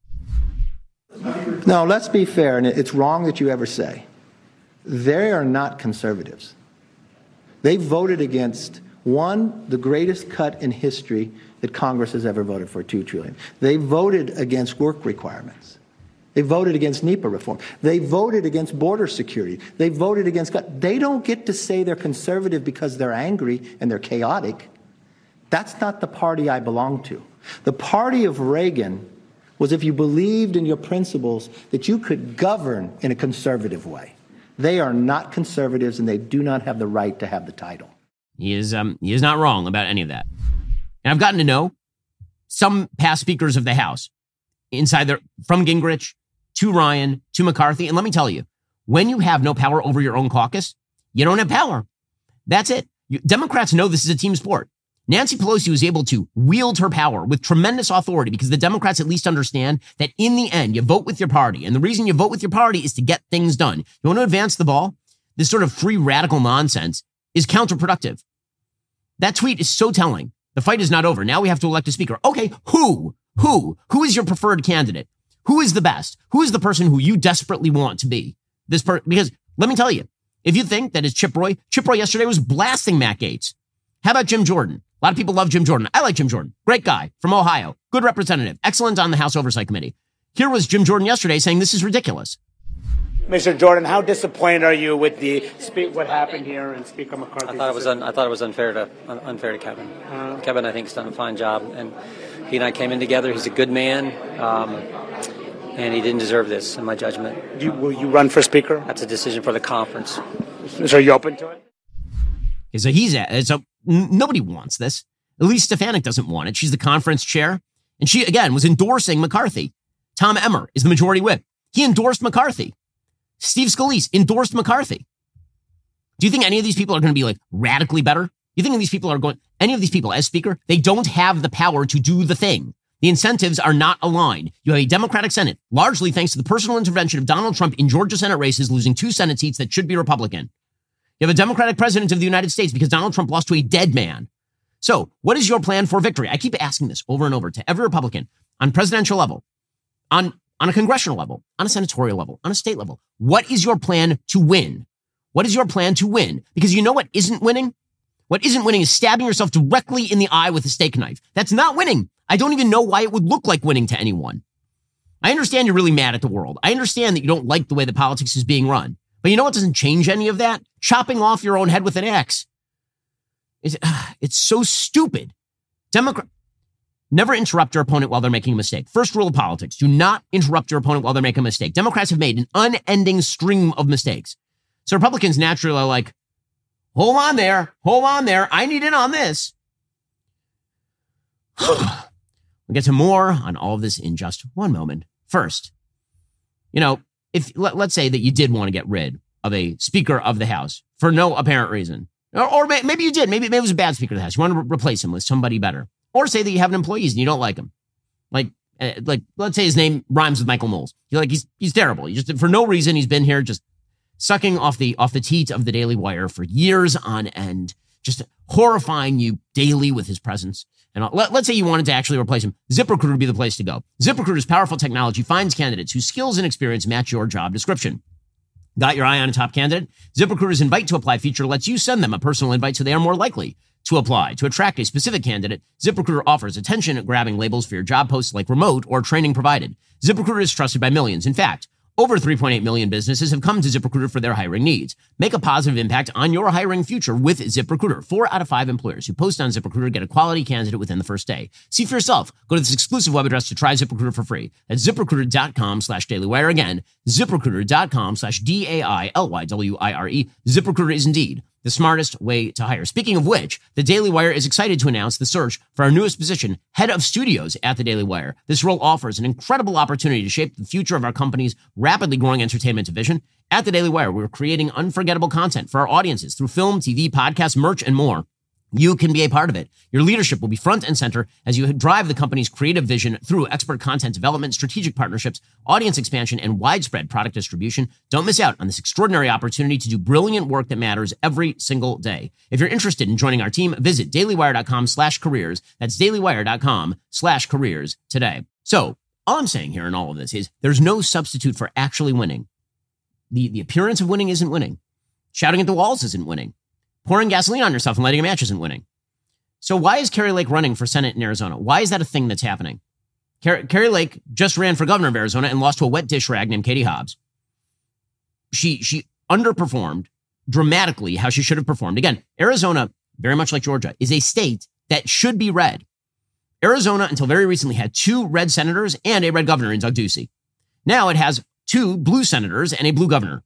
Speaker 7: No, let's be fair, and it's wrong that you ever say. They are not conservatives. They voted against, one, the greatest cut in history that Congress has ever voted for, two trillion dollars. They voted against work requirements. They voted against NEPA reform. They voted against border security. They voted against... They don't get to say they're conservative because they're angry and they're chaotic. That's not the party I belong to. The party of Reagan was if you believed in your principles that you could govern in a conservative way. They are not conservatives, and they do not have the right to have the title.
Speaker 3: He is um he is not wrong about any of that. And I've gotten to know some past speakers of the House inside there, from Gingrich to Ryan to McCarthy. And let me tell you, when you have no power over your own caucus, you don't have power. That's it. You, Democrats know this is a team sport. Nancy Pelosi was able to wield her power with tremendous authority because the Democrats at least understand that in the end, you vote with your party. And the reason you vote with your party is to get things done. You want to advance the ball? This sort of free radical nonsense is counterproductive. That tweet is so telling. The fight is not over. Now we have to elect a speaker. Okay, who? Who? Who is your preferred candidate? Who is the best? Who is the person who you desperately want to be? This per- Because let me tell you, if you think that it's Chip Roy, Chip Roy yesterday was blasting Matt Gaetz. How about Jim Jordan? A lot of people love Jim Jordan. I like Jim Jordan. Great guy from Ohio. Good representative. Excellent on the House Oversight Committee. Here was Jim Jordan yesterday saying this is ridiculous.
Speaker 13: Mister Jordan, how disappointed are you with the speak what happened here and Speaker McCarthy?
Speaker 8: I thought it was un, I thought it was unfair to un, unfair to Kevin. Uh, Kevin, I think, has done a fine job, and he and I came in together. He's a good man, um, and he didn't deserve this, in my judgment.
Speaker 13: Do you, will you run for Speaker?
Speaker 8: That's a decision for the conference.
Speaker 13: So are you open to it?
Speaker 3: So he's at, so nobody wants this. Elise Stefanik doesn't want it. She's the conference chair. And she, again, was endorsing McCarthy. Tom Emmer is the majority whip. He endorsed McCarthy. Steve Scalise endorsed McCarthy. Do you think any of these people are going to be like radically better? You think these people are going, any of these people as speaker, they don't have the power to do the thing. The incentives are not aligned. You have a Democratic Senate, largely thanks to the personal intervention of Donald Trump in Georgia Senate races, losing two Senate seats that should be Republican. You have a Democratic president of the United States because Donald Trump lost to a dead man. So what is your plan for victory? I keep asking this over and over to every Republican on presidential level, on, on a congressional level, on a senatorial level, on a state level. What is your plan to win? What is your plan to win? Because you know what isn't winning? What isn't winning is stabbing yourself directly in the eye with a steak knife. That's not winning. I don't even know why it would look like winning to anyone. I understand you're really mad at the world. I understand that you don't like the way the politics is being run. But you know what doesn't change any of that? Chopping off your own head with an axe. It's, uh, it's so stupid. Democrat, never interrupt your opponent while they're making a mistake. First rule of politics, do not interrupt your opponent while they're making a mistake. Democrats have made an unending stream of mistakes. So Republicans naturally are like, hold on there, hold on there. I need in on this. We'll get to more on all of this in just one moment. First, you know, if let, let's say that you did want to get rid of a Speaker of the House for no apparent reason, or, or maybe you did, maybe, maybe it was a bad Speaker of the House. You want to re- replace him with somebody better, or say that you have an employee and you don't like him. Like, uh, like let's say his name rhymes with Michael Knowles. You're like, he's he's terrible. You just for no reason he's been here just sucking off the off the teat of the Daily Wire for years on end, just horrifying you daily with his presence. And let, let's say you wanted to actually replace him. ZipRecruiter would be the place to go. ZipRecruiter's powerful technology finds candidates whose skills and experience match your job description. Got your eye on a top candidate? ZipRecruiter's invite to apply feature lets you send them a personal invite so they are more likely to apply. To attract a specific candidate, ZipRecruiter offers attention-grabbing labels for your job posts like remote or training provided. ZipRecruiter is trusted by millions. In fact, Over three point eight million businesses have come to ZipRecruiter for their hiring needs. Make a positive impact on your hiring future with ZipRecruiter. Four out of five employers who post on ZipRecruiter get a quality candidate within the first day. See for yourself. Go to this exclusive web address to try ZipRecruiter for free. That's ZipRecruiter.com slash DailyWire. Again, ZipRecruiter.com slash D A I L Y W I R E. ZipRecruiter is indeed the smartest way to hire. Speaking of which, the Daily Wire is excited to announce the search for our newest position, head of studios at the Daily Wire. This role offers an incredible opportunity to shape the future of our company's rapidly growing entertainment division. At the Daily Wire, we're creating unforgettable content for our audiences through film, T V, podcasts, merch, and more. You can be a part of it. Your leadership will be front and center as you drive the company's creative vision through expert content development, strategic partnerships, audience expansion, and widespread product distribution. Don't miss out on this extraordinary opportunity to do brilliant work that matters every single day. If you're interested in joining our team, visit dailywire.com slash careers. That's dailywire.com slash careers today. So all I'm saying here in all of this is there's no substitute for actually winning. The, the appearance of winning isn't winning. Shouting at the walls isn't winning. Pouring gasoline on yourself and lighting a match isn't winning. So why is Kari Lake running for Senate in Arizona? Why is that a thing that's happening? Kari, Kari Lake just ran for governor of Arizona and lost to a wet dish rag named Katie Hobbs. She, she underperformed dramatically how she should have performed. Again, Arizona, very much like Georgia, is a state that should be red. Arizona, until very recently, had two red senators and a red governor in Doug Ducey. Now it has two blue senators and a blue governor.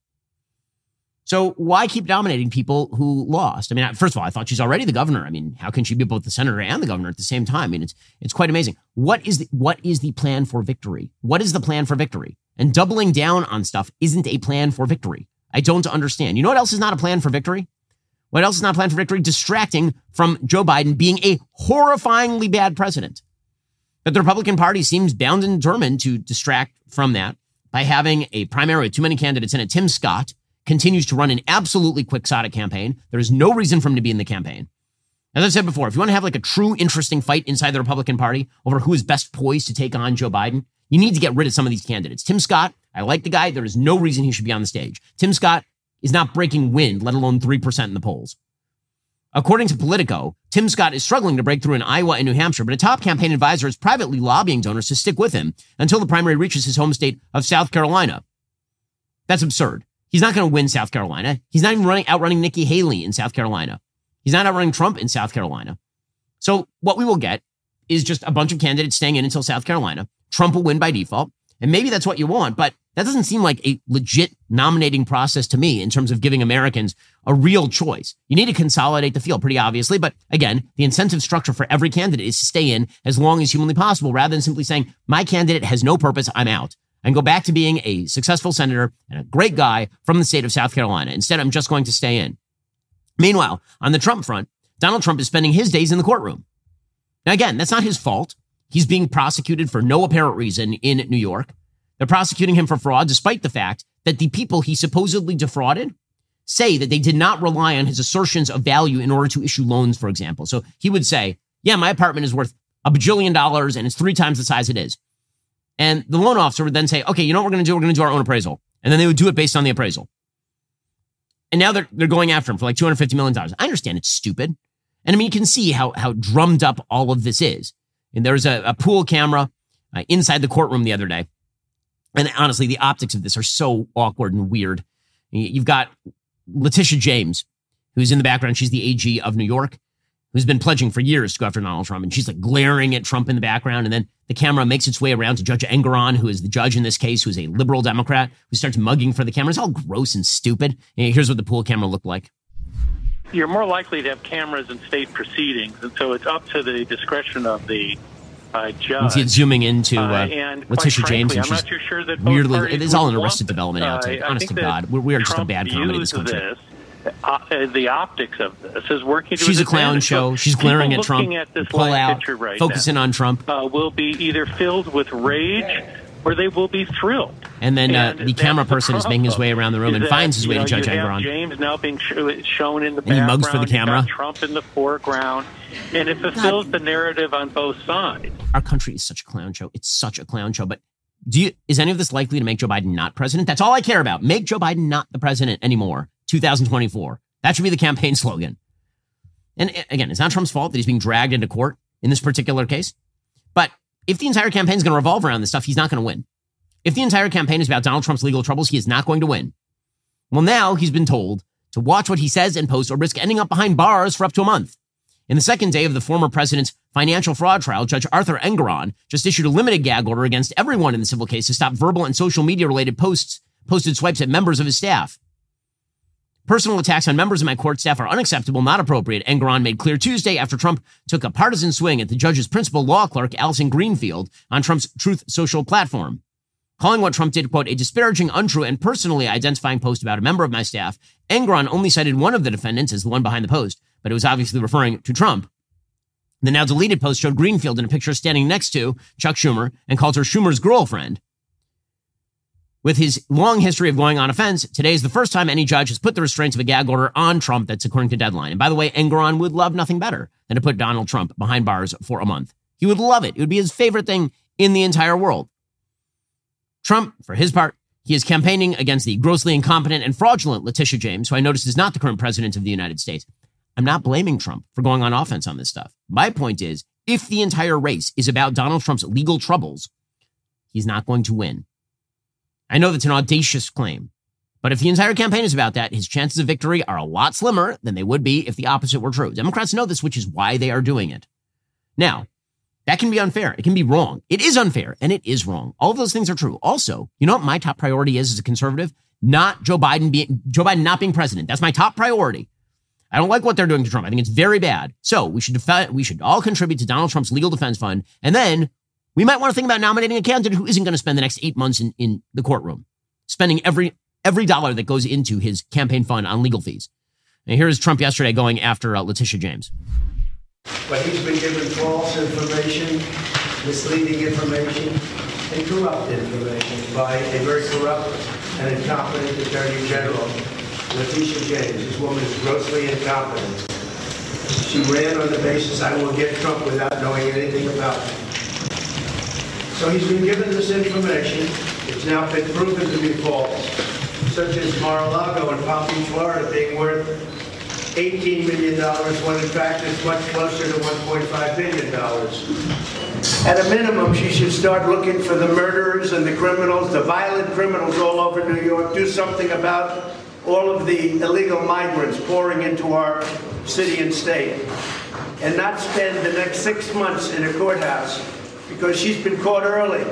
Speaker 3: So why keep dominating people who lost? I mean, first of all, I thought she's already the governor. I mean, how can she be both the senator and the governor at the same time? I mean, it's it's quite amazing. What is the, what is the plan for victory? What is the plan for victory? And doubling down on stuff isn't a plan for victory. I don't understand. You know what else is not a plan for victory? What else is not a plan for victory? Distracting from Joe Biden being a horrifyingly bad president. But the Republican Party seems bound and determined to distract from that by having a primary with too many candidates in it. Tim Scott continues to run an absolutely quixotic campaign. There is no reason for him to be in the campaign. As I've said before, if you want to have like a true interesting fight inside the Republican Party over who is best poised to take on Joe Biden, you need to get rid of some of these candidates. Tim Scott, I like the guy. There is no reason he should be on the stage. Tim Scott is not breaking wind, let alone three percent in the polls. According to Politico, Tim Scott is struggling to break through in Iowa and New Hampshire, but a top campaign advisor is privately lobbying donors to stick with him until the primary reaches his home state of South Carolina. That's absurd. He's not going to win South Carolina. He's not even running, outrunning Nikki Haley in South Carolina. He's not outrunning Trump in South Carolina. So what we will get is just a bunch of candidates staying in until South Carolina. Trump will win by default. And maybe that's what you want, but that doesn't seem like a legit nominating process to me in terms of giving Americans a real choice. You need to consolidate the field pretty obviously. But again, the incentive structure for every candidate is to stay in as long as humanly possible, rather than simply saying, my candidate has no purpose, I'm out, and go back to being a successful senator and a great guy from the state of South Carolina. Instead, I'm just going to stay in. Meanwhile, on the Trump front, Donald Trump is spending his days in the courtroom. Now, again, that's not his fault. He's being prosecuted for no apparent reason in New York. They're prosecuting him for fraud, despite the fact that the people he supposedly defrauded say that they did not rely on his assertions of value in order to issue loans, for example. So he would say, yeah, my apartment is worth a bajillion dollars and it's three times the size it is. And the loan officer would then say, okay, you know what we're going to do? We're going to do our own appraisal. And then they would do it based on the appraisal. And now they're they're going after him for like two hundred fifty million dollars. I understand it's stupid. And I mean, you can see how how drummed up all of this is. And there was a, a pool camera uh, inside the courtroom the other day. And honestly, the optics of this are so awkward and weird. You've got Letitia James, who's in the background. She's the A G of New York, who's been pledging for years to go after Donald Trump. And she's like glaring at Trump in the background. And then the camera makes its way around to Judge Engoron, who is the judge in this case, who's a liberal Democrat, who starts mugging for the camera. It's all gross and stupid. And here's what the pool camera looked like.
Speaker 14: You're more likely to have cameras in state proceedings. And so it's up to the discretion of the uh, judge.
Speaker 3: You can see it zooming into uh,
Speaker 14: uh, and
Speaker 3: Letitia
Speaker 14: frankly,
Speaker 3: James. And
Speaker 14: I'm
Speaker 3: she's
Speaker 14: not too sure that both
Speaker 3: weirdly,
Speaker 14: parties
Speaker 3: it's all
Speaker 14: would
Speaker 3: an Arrested
Speaker 14: want
Speaker 3: Development
Speaker 14: this.
Speaker 3: outtake.
Speaker 14: Uh,
Speaker 3: Honest to
Speaker 14: that
Speaker 3: God, we're, we are just
Speaker 14: Trump
Speaker 3: a bad comedy in this
Speaker 14: views
Speaker 3: country.
Speaker 14: This, uh, the optics of this is working to
Speaker 3: She's
Speaker 14: his
Speaker 3: a clown
Speaker 14: advantage.
Speaker 3: show.
Speaker 14: So
Speaker 3: She's glaring at Trump.
Speaker 14: At this
Speaker 3: pull
Speaker 14: live
Speaker 3: out,
Speaker 14: picture right
Speaker 3: focusing
Speaker 14: now,
Speaker 3: on Trump.
Speaker 14: Uh, will be either filled with rage or they will be thrilled.
Speaker 3: And then uh,
Speaker 14: and
Speaker 3: the camera
Speaker 14: the
Speaker 3: person is making his way around the room and
Speaker 14: that,
Speaker 3: finds his way
Speaker 14: know,
Speaker 3: to Judge
Speaker 14: you have
Speaker 3: Engoron.
Speaker 14: James now being sh- shown in the
Speaker 3: and he
Speaker 14: background.
Speaker 3: mugs for the camera.
Speaker 14: You've got Trump in the foreground. And it fulfills God. the narrative on both sides.
Speaker 3: Our country is such a clown show. It's such a clown show. But do you, is any of this likely to make Joe Biden not president? That's all I care about. Make Joe Biden not the president anymore. two thousand twenty-four. That should be the campaign slogan. And again, it's not Trump's fault that he's being dragged into court in this particular case. But if the entire campaign is going to revolve around this stuff, he's not going to win. If the entire campaign is about Donald Trump's legal troubles, he is not going to win. Well, now he's been told to watch what he says and posts or risk ending up behind bars for up to a month. In the second day of the former president's financial fraud trial, Judge Arthur Engoron just issued a limited gag order against everyone in the civil case to stop verbal and social media-related posts, posted swipes at members of his staff. Personal attacks on members of my court staff are unacceptable, not appropriate, Engoron made clear Tuesday after Trump took a partisan swing at the judge's principal law clerk, Allison Greenfield, on Trump's Truth Social platform. Calling what Trump did, quote, a disparaging, untrue, and personally identifying post about a member of my staff, Engoron only cited one of the defendants as the one behind the post, but it was obviously referring to Trump. The now deleted post showed Greenfield in a picture standing next to Chuck Schumer and called her Schumer's girlfriend. With his long history of going on offense, today is the first time any judge has put the restraints of a gag order on Trump. That's according to Deadline. And by the way, Engoron would love nothing better than to put Donald Trump behind bars for a month. He would love it. It would be his favorite thing in the entire world. Trump, for his part, he is campaigning against the grossly incompetent and fraudulent Letitia James, who I noticed is not the current president of the United States. I'm not blaming Trump for going on offense on this stuff. My point is, if the entire race is about Donald Trump's legal troubles, he's not going to win. I know that's an audacious claim, but if the entire campaign is about that, his chances of victory are a lot slimmer than they would be if the opposite were true. Democrats know this, which is why they are doing it. Now, that can be unfair. It can be wrong. It is unfair, and it is wrong. All of those things are true. Also, you know what my top priority is as a conservative? Not Joe Biden being Joe Biden not being president. That's my top priority. I don't like what they're doing to Trump. I think it's very bad. So we should def- we should all contribute to Donald Trump's legal defense fund, and then we might want to think about nominating a candidate who isn't going to spend the next eight months in, in the courtroom, spending every every dollar that goes into his campaign fund on legal fees. And here's Trump yesterday going after uh, Letitia James.
Speaker 15: But he's been given false information, misleading information, and corrupt information by a very corrupt and incompetent Attorney General, Letitia James. This woman is grossly incompetent. She ran on the basis, I will get Trump without knowing anything about it. So he's been given this information. It's now been proven to be false, such as Mar-a-Lago and Palm Beach, Florida, being worth eighteen million dollars, when in fact it's much closer to one point five billion dollars. At a minimum, she should start looking for the murderers and the criminals, the violent criminals all over New York, do something about all of the illegal migrants pouring into our city and state, and not spend the next six months in a courthouse because she's been caught early.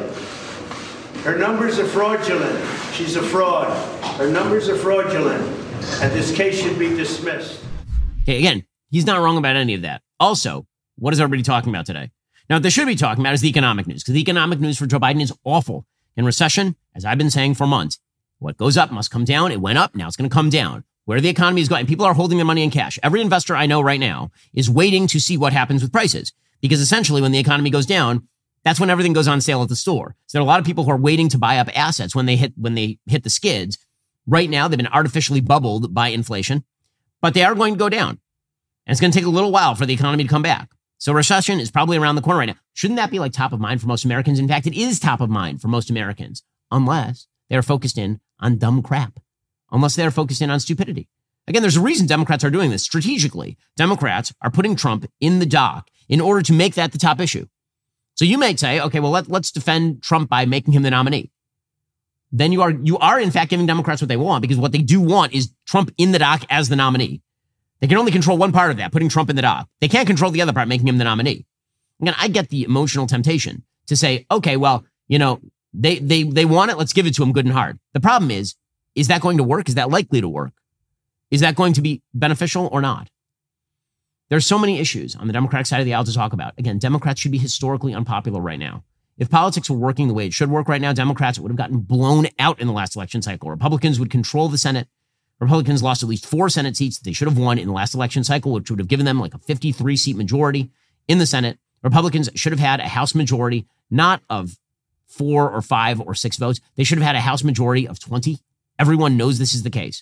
Speaker 15: Her numbers are fraudulent. She's a fraud. Her numbers are fraudulent, and this case should be dismissed.
Speaker 3: Okay, again, he's not wrong about any of that. Also, what is everybody talking about today? Now, what they should be talking about is the economic news, because the economic news for Joe Biden is awful. In recession, as I've been saying for months, what goes up must come down. It went up. Now it's going to come down. Where the economy is going, people are holding their money in cash. Every investor I know right now is waiting to see what happens with prices, because essentially when the economy goes down, that's when everything goes on sale at the store. So there are a lot of people who are waiting to buy up assets when they hit when they hit the skids. Right now, they've been artificially bubbled by inflation, but they are going to go down. And it's going to take a little while for the economy to come back. So recession is probably around the corner right now. Shouldn't that be like top of mind for most Americans? In fact, it is top of mind for most Americans, unless they're focused in on dumb crap, unless they're focused in on stupidity. Again, there's a reason Democrats are doing this. Strategically, Democrats are putting Trump in the dock in order to make that the top issue. So you might say, okay, well, let, let's defend Trump by making him the nominee. Then you are, you are in fact giving Democrats what they want, because what they do want is Trump in the dock as the nominee. They can only control one part of that, putting Trump in the dock. They can't control the other part, making him the nominee. Again, I get the emotional temptation to say, okay, well, you know, they, they, they want it. Let's give it to them good and hard. The problem is, is that going to work? Is that likely to work? Is that going to be beneficial or not? There's so many issues on the Democratic side of the aisle to talk about. Again, Democrats should be historically unpopular right now. If politics were working the way it should work right now, Democrats would have gotten blown out in the last election cycle. Republicans would control the Senate. Republicans lost at least four Senate seats that they should have won in the last election cycle, which would have given them like a fifty-three seat majority in the Senate. Republicans should have had a House majority, not of four or five or six votes. They should have had a House majority of twenty. Everyone knows this is the case.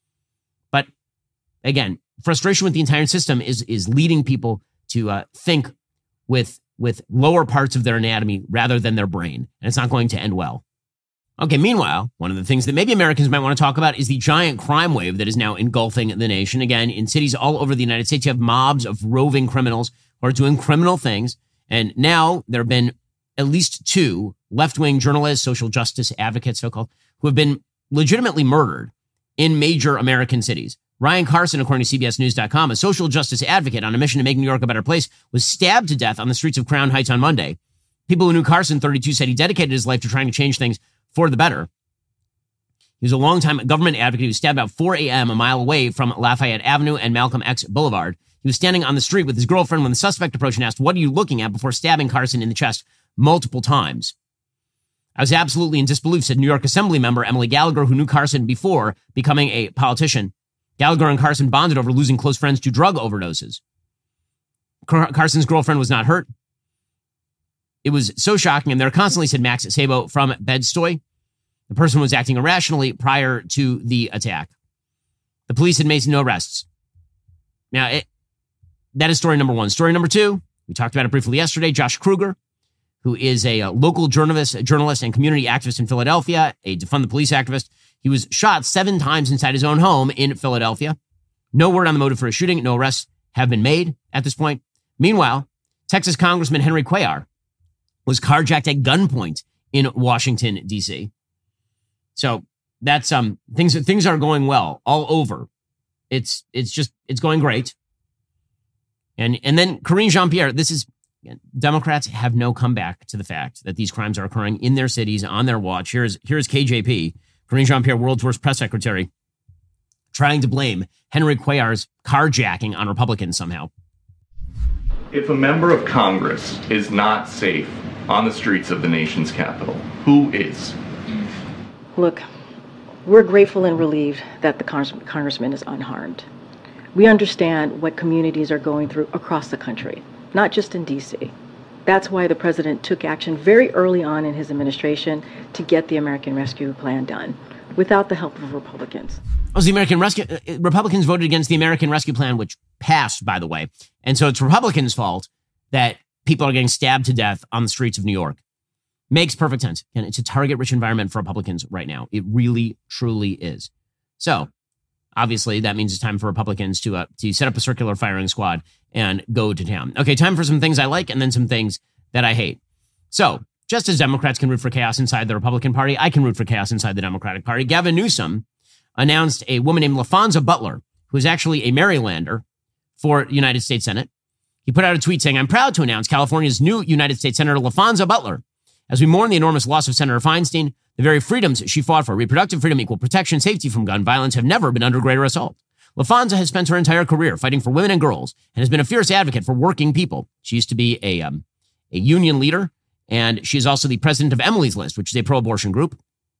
Speaker 3: But again, frustration with the entire system is, is leading people to uh, think with, with lower parts of their anatomy rather than their brain. And it's not going to end well. Okay, meanwhile, one of the things that maybe Americans might want to talk about is the giant crime wave that is now engulfing the nation. Again, in cities all over the United States, you have mobs of roving criminals who are doing criminal things. And now there have been at least two left-wing journalists, social justice advocates, so-called, who have been legitimately murdered in major American cities. Ryan Carson, according to C B S News dot com, a social justice advocate on a mission to make New York a better place, was stabbed to death on the streets of Crown Heights on Monday. People who knew Carson, thirty-two, said he dedicated his life to trying to change things for the better. He was a longtime government advocate. He was stabbed about four a.m. a mile away from Lafayette Avenue and Malcolm X Boulevard. He was standing on the street with his girlfriend when the suspect approached and asked, "What are you looking at?" before stabbing Carson in the chest multiple times. "I was absolutely in disbelief," said New York Assembly member Emily Gallagher, who knew Carson before becoming a politician. Gallagher and Carson bonded over losing close friends to drug overdoses. Car- Carson's girlfriend was not hurt. It was so shocking, and they're constantly, said Max Sabo from Bed-Stuy. The person was acting irrationally prior to the attack. The police had made no arrests. Now, it, that is story number one. Story number two, we talked about it briefly yesterday. Josh Kruger, who is a, a local journalist, a journalist and community activist in Philadelphia, a defund the police activist. He was shot seven times inside his own home in Philadelphia. No word on the motive for his shooting. No arrests have been made at this point. Meanwhile, Texas Congressman Henry Cuellar was carjacked at gunpoint in Washington, D C. So that's um things things are going well all over. It's it's just it's going great. And and then Karine Jean-Pierre, this is Democrats have no comeback to the fact that these crimes are occurring in their cities on their watch. Here's here's K J P, Karine Jean-Pierre, world's worst press secretary, trying to blame Henry Cuellar's carjacking on Republicans somehow.
Speaker 16: If a member of Congress is not safe on the streets of the nation's capital, who is?
Speaker 17: Look, we're grateful and relieved that the Congress- congressman is unharmed. We understand what communities are going through across the country, not just in D C. That's why the president took action very early on in his administration to get the American Rescue Plan done, without the help of Republicans.
Speaker 3: Oh, the American Rescue uh, Republicans voted against the American Rescue Plan, which passed, by the way. And so it's Republicans' fault that people are getting stabbed to death on the streets of New York. Makes perfect sense. And it's a target-rich environment for Republicans right now. It really, truly is. So obviously, that means it's time for Republicans to uh, to set up a circular firing squad and go to town. Okay, time for some things I like and then some things that I hate. So just as Democrats can root for chaos inside the Republican Party, I can root for chaos inside the Democratic Party. Gavin Newsom announced a woman named LaFonza Butler, who is actually a Marylander, for United States Senate. He put out a tweet saying, "I'm proud to announce California's new United States Senator LaFonza Butler. As we mourn the enormous loss of Senator Feinstein, the very freedoms she fought for, reproductive freedom, equal protection, safety from gun violence, have never been under greater assault. LaFonza has spent her entire career fighting for women and girls and has been a fierce advocate for working people. She used to be a, um, a union leader, and she is also the president of Emily's List, which is a pro-abortion group.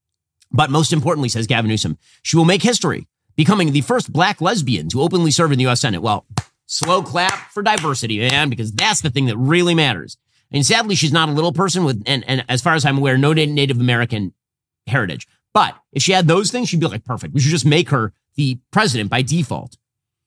Speaker 3: But most importantly, says Gavin Newsom, she will make history, becoming the first black lesbian to openly serve in the U S Senate." Well, slow clap for diversity, man, because that's the thing that really matters. And sadly, she's not a little person with, and, and as far as I'm aware, no Native American heritage. But if she had those things, she'd be like, perfect. We should just make her the president by default.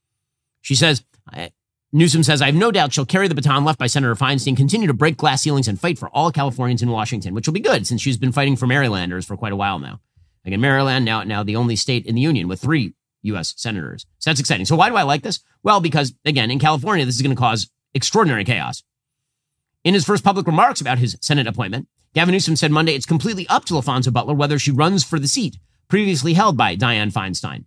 Speaker 3: She says, Newsom says, "I have no doubt she'll carry the baton left by Senator Feinstein, continue to break glass ceilings and fight for all Californians in Washington," which will be good since she's been fighting for Marylanders for quite a while now. Again, Maryland, now, now the only state in the union with three U S senators. So that's exciting. So why do I like this? Well, because, again, in California, this is going to cause extraordinary chaos. In his first public remarks about his Senate appointment, Gavin Newsom said Monday it's completely up to LaFonza Butler whether she runs for the seat previously held by Dianne Feinstein.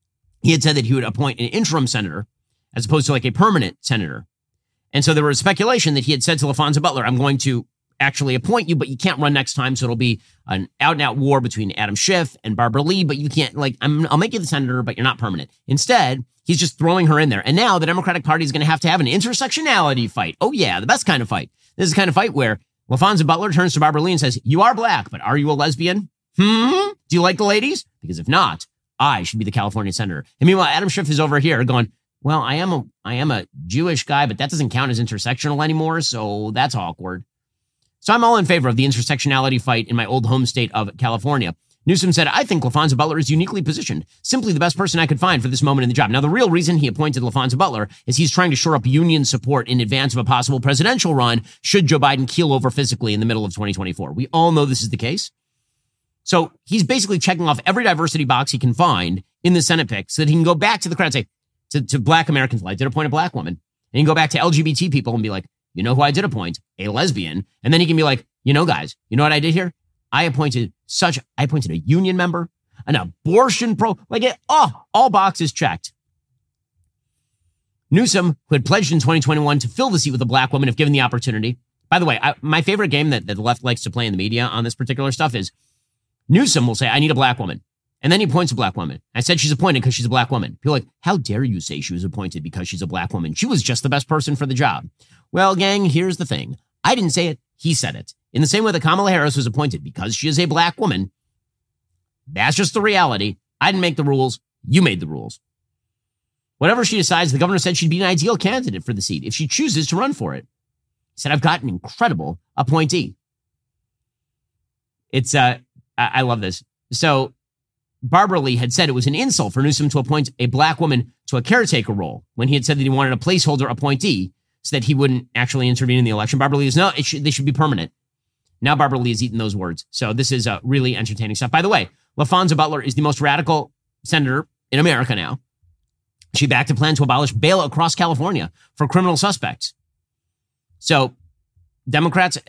Speaker 3: He had said that he would appoint an interim senator as opposed to like a permanent senator. And so there was speculation that he had said to LaFonza Butler, "I'm going to actually appoint you, but you can't run next time. So it'll be an out and out war between Adam Schiff and Barbara Lee, but you can't like, I'm, I'll make you the senator, but you're not permanent." Instead, he's just throwing her in there. And now the Democratic Party is going to have to have an intersectionality fight. Oh yeah, the best kind of fight. This is the kind of fight where LaFonza Butler turns to Barbara Lee and says, "You are black, but are you a lesbian? Hmm? Do you like the ladies? Because if not, I should be the California senator." And meanwhile, Adam Schiff is over here going, "Well, I am a I am a Jewish guy, but that doesn't count as intersectional anymore, so that's awkward." So I'm all in favor of the intersectionality fight in my old home state of California. Newsom said, "I think LaFonza Butler is uniquely positioned, simply the best person I could find for this moment in the job." Now, the real reason he appointed LaFonza Butler is he's trying to shore up union support in advance of a possible presidential run should Joe Biden keel over physically in the middle of twenty twenty-four. We all know this is the case. So he's basically checking off every diversity box he can find in the Senate pick so that he can go back to the crowd and say to, to black Americans, "Well, I did appoint a black woman." And he can go back to L G B T people and be like, you know who I did appoint? A lesbian. And then he can be like, you know, guys, you know what I did here? I appointed such, I appointed a union member, an abortion pro, like it, oh, all boxes checked. Newsom, who had pledged in twenty twenty-one to fill the seat with a black woman if given the opportunity. By the way, I, my favorite game that, that the left likes to play in the media on this particular stuff is Newsom will say, I need a black woman. And then he appoints a black woman. I said she's appointed because she's a black woman. People are like, how dare you say she was appointed because she's a black woman? She was just the best person for the job. Well, gang, here's the thing. I didn't say it. He said it. In the same way that Kamala Harris was appointed because she is a black woman. That's just the reality. I didn't make the rules. You made the rules. Whatever she decides, the governor said she'd be an ideal candidate for the seat if she chooses to run for it. He said, I've got an incredible appointee. It's, uh, I, I love this. So Barbara Lee had said it was an insult for Newsom to appoint a black woman to a caretaker role when he had said that he wanted a placeholder appointee so that he wouldn't actually intervene in the election. Barbara Lee was, no, it should, they should be permanent. Now Barbara Lee has eaten those words. So this is uh, really entertaining stuff. By the way, LaFonza Butler is the most radical senator in America now. She backed a plan to abolish bail across California for criminal suspects. So Democrats,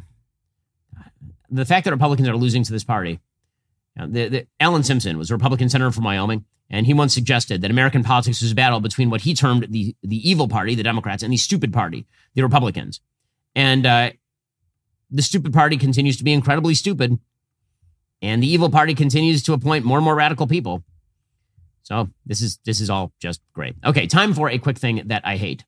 Speaker 3: the fact that Republicans are losing to this party, you know, the, the, Alan Simpson was a Republican senator from Wyoming, and he once suggested that American politics was a battle between what he termed the, the evil party, the Democrats, and the stupid party, the Republicans. And uh, the stupid party continues to be incredibly stupid, and the evil party continues to appoint more and more radical people. So this is this is all just great. Okay, time for a quick thing that I hate.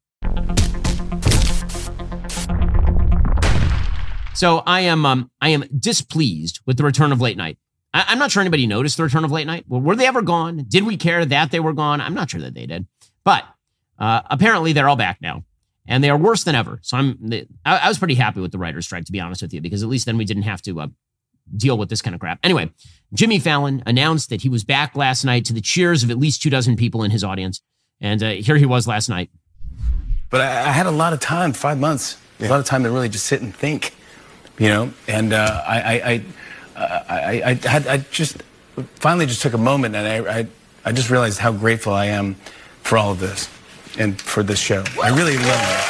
Speaker 3: So I am um, I am displeased with the return of late night. I, I'm not sure anybody noticed the return of late night. Well, were they ever gone? Did we care that they were gone? I'm not sure that they did. But uh, apparently they're all back now, and they are worse than ever. So I'm I, I was pretty happy with the writers' strike, to be honest with you, because at least then we didn't have to uh, deal with this kind of crap. Anyway, Jimmy Fallon announced that he was back last night to the cheers of at least two dozen people in his audience. And uh, here he was last night.
Speaker 18: But I, I had a lot of time, five months, yeah. a lot of time to really just sit and think, you know, and uh, I, I, I, uh, I, I, had, I just finally just took a moment and I, I, I just realized how grateful I am for all of this and for this show. I really love it.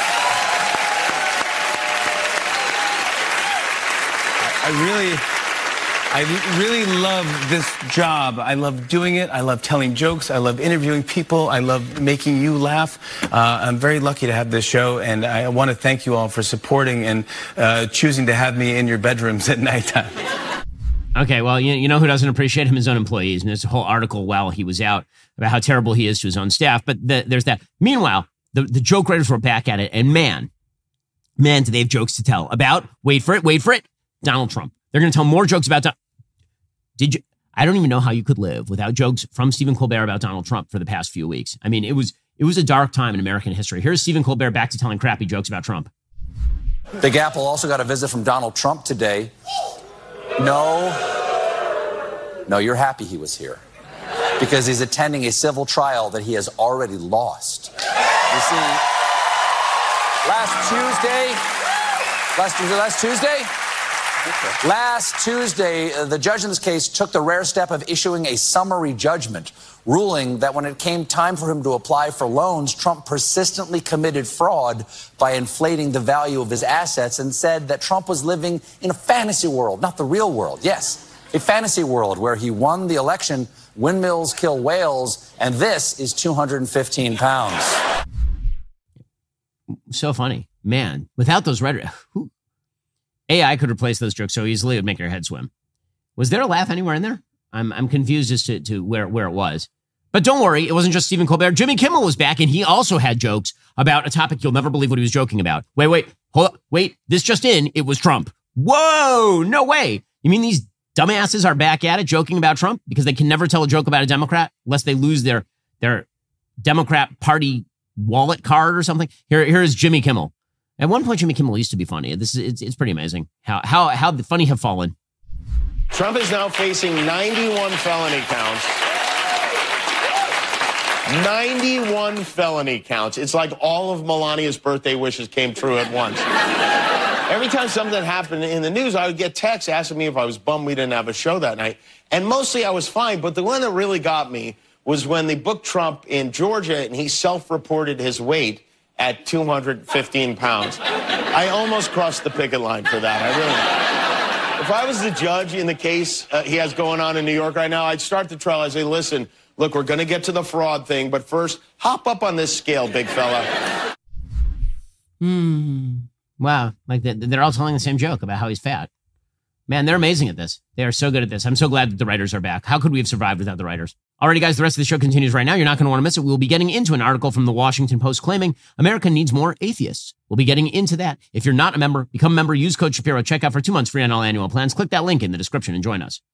Speaker 18: I really... I really love this job. I love doing it. I love telling jokes. I love interviewing people. I love making you laugh. Uh, I'm very lucky to have this show, and I want to thank you all for supporting and uh, choosing to have me in your bedrooms at nighttime.
Speaker 3: Okay, well, you, you know who doesn't appreciate him? His own employees. And there's a whole article while he was out about how terrible he is to his own staff. But the, there's that. Meanwhile, the, the joke writers were back at it, and man, man, do they have jokes to tell about, wait for it, wait for it, Donald Trump. They're going to tell more jokes about Donald Did you? I don't even know how you could live without jokes from Stephen Colbert about Donald Trump for the past few weeks. I mean, it was it was a dark time in American history. Here's Stephen Colbert back to telling crappy jokes about Trump.
Speaker 19: Big Apple also got a visit from Donald Trump today. No, no, you're happy he was here because he's attending a civil trial that he has already lost. You see, last Tuesday, last Tuesday, last Tuesday. Okay. Last Tuesday, uh, the judge in this case took the rare step of issuing a summary judgment, ruling that when it came time for him to apply for loans, Trump persistently committed fraud by inflating the value of his assets and said that Trump was living in a fantasy world, not the real world. Yes, a fantasy world where he won the election, windmills kill whales, and this is two hundred fifteen pounds.
Speaker 3: So funny. Man, without those rhetoric, who? A I could replace those jokes so easily it would make your head swim. Was there a laugh anywhere in there? I'm I'm confused as to, to where, where it was. But don't worry, it wasn't just Stephen Colbert. Jimmy Kimmel was back, and he also had jokes about a topic you'll never believe what he was joking about. Wait, wait, hold up, wait, this just in, it was Trump. Whoa, no way. You mean these dumbasses are back at it joking about Trump because they can never tell a joke about a Democrat unless they lose their, their Democrat Party wallet card or something? Here, here is Jimmy Kimmel. At one point, Jimmy Kimmel used to be funny. This is it's, it's pretty amazing how how how the funny have fallen.
Speaker 20: Trump is now facing ninety-one felony counts. ninety-one felony counts. It's like all of Melania's birthday wishes came true at once. Every time something happened in the news, I would get texts asking me if I was bummed we didn't have a show that night. And mostly I was fine. But the one that really got me was when they booked Trump in Georgia and he self-reported his weight at two hundred fifteen pounds. I almost crossed the picket line for that. I really. If I was the judge in the case uh, he has going on in New York right now, I'd start the trial. I'd say, listen, look, we're going to get to the fraud thing, but first, hop up on this scale, big fella.
Speaker 3: Hmm. Wow. Like they're all telling the same joke about how he's fat. Man, they're amazing at this. They are so good at this. I'm so glad that the writers are back. How could we have survived without the writers? Alrighty, guys, the rest of the show continues right now. You're not going to want to miss it. We'll be getting into an article from the Washington Post claiming America needs more atheists. We'll be getting into that. If you're not a member, become a member. Use code Shapiro. Check out for two months free on all annual plans. Click that link in the description and join us.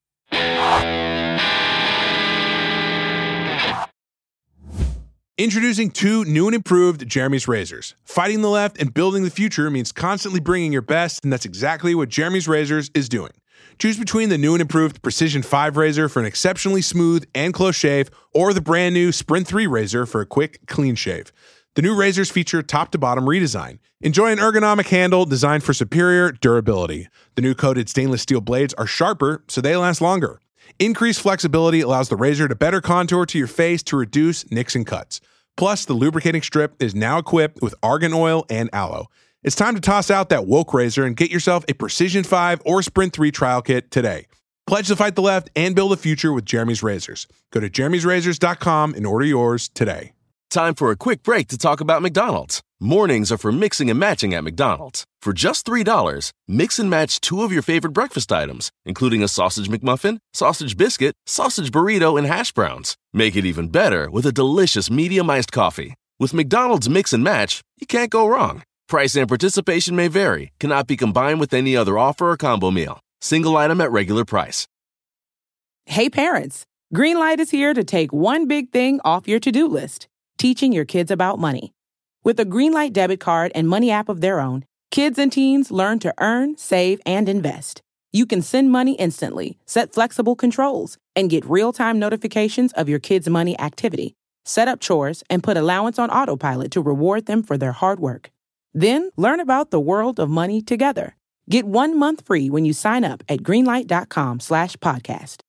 Speaker 21: Introducing two new and improved Jeremy's razors. Fighting the left and building the future means constantly bringing your best, and that's exactly what Jeremy's Razors is doing. Choose between the new and improved Precision five razor for an exceptionally smooth and close shave, or the brand new Sprint three razor for a quick, clean shave. The new razors feature top-to-bottom redesign. Enjoy an ergonomic handle designed for superior durability. The new coated stainless steel blades are sharper, so they last longer. Increased flexibility allows the razor to better contour to your face to reduce nicks and cuts. Plus, the lubricating strip is now equipped with argan oil and aloe. It's time to toss out that woke razor and get yourself a Precision five or Sprint three trial kit today. Pledge to fight the left and build a future with Jeremy's Razors. Go to jeremy's razors dot com and order yours today.
Speaker 1: Time for a quick break to talk about McDonald's. Mornings are for mixing and matching at McDonald's. For just three dollars, mix and match two of your favorite breakfast items, including a sausage McMuffin, sausage biscuit, sausage burrito, and hash browns. Make it even better with a delicious medium iced coffee. With McDonald's Mix and Match, you can't go wrong. Price and participation may vary, cannot be combined with any other offer or combo meal. Single item at regular price.
Speaker 2: Hey parents, Greenlight is here to take one big thing off your to-do list. Teaching your kids about money. With a Greenlight debit card and money app of their own, kids and teens learn to earn, save, and invest. You can send money instantly, set flexible controls, and get real-time notifications of your kids' money activity. Set up chores and put allowance on autopilot to reward them for their hard work. Then learn about the world of money together. Get one month free when you sign up at greenlight dot com slash podcast.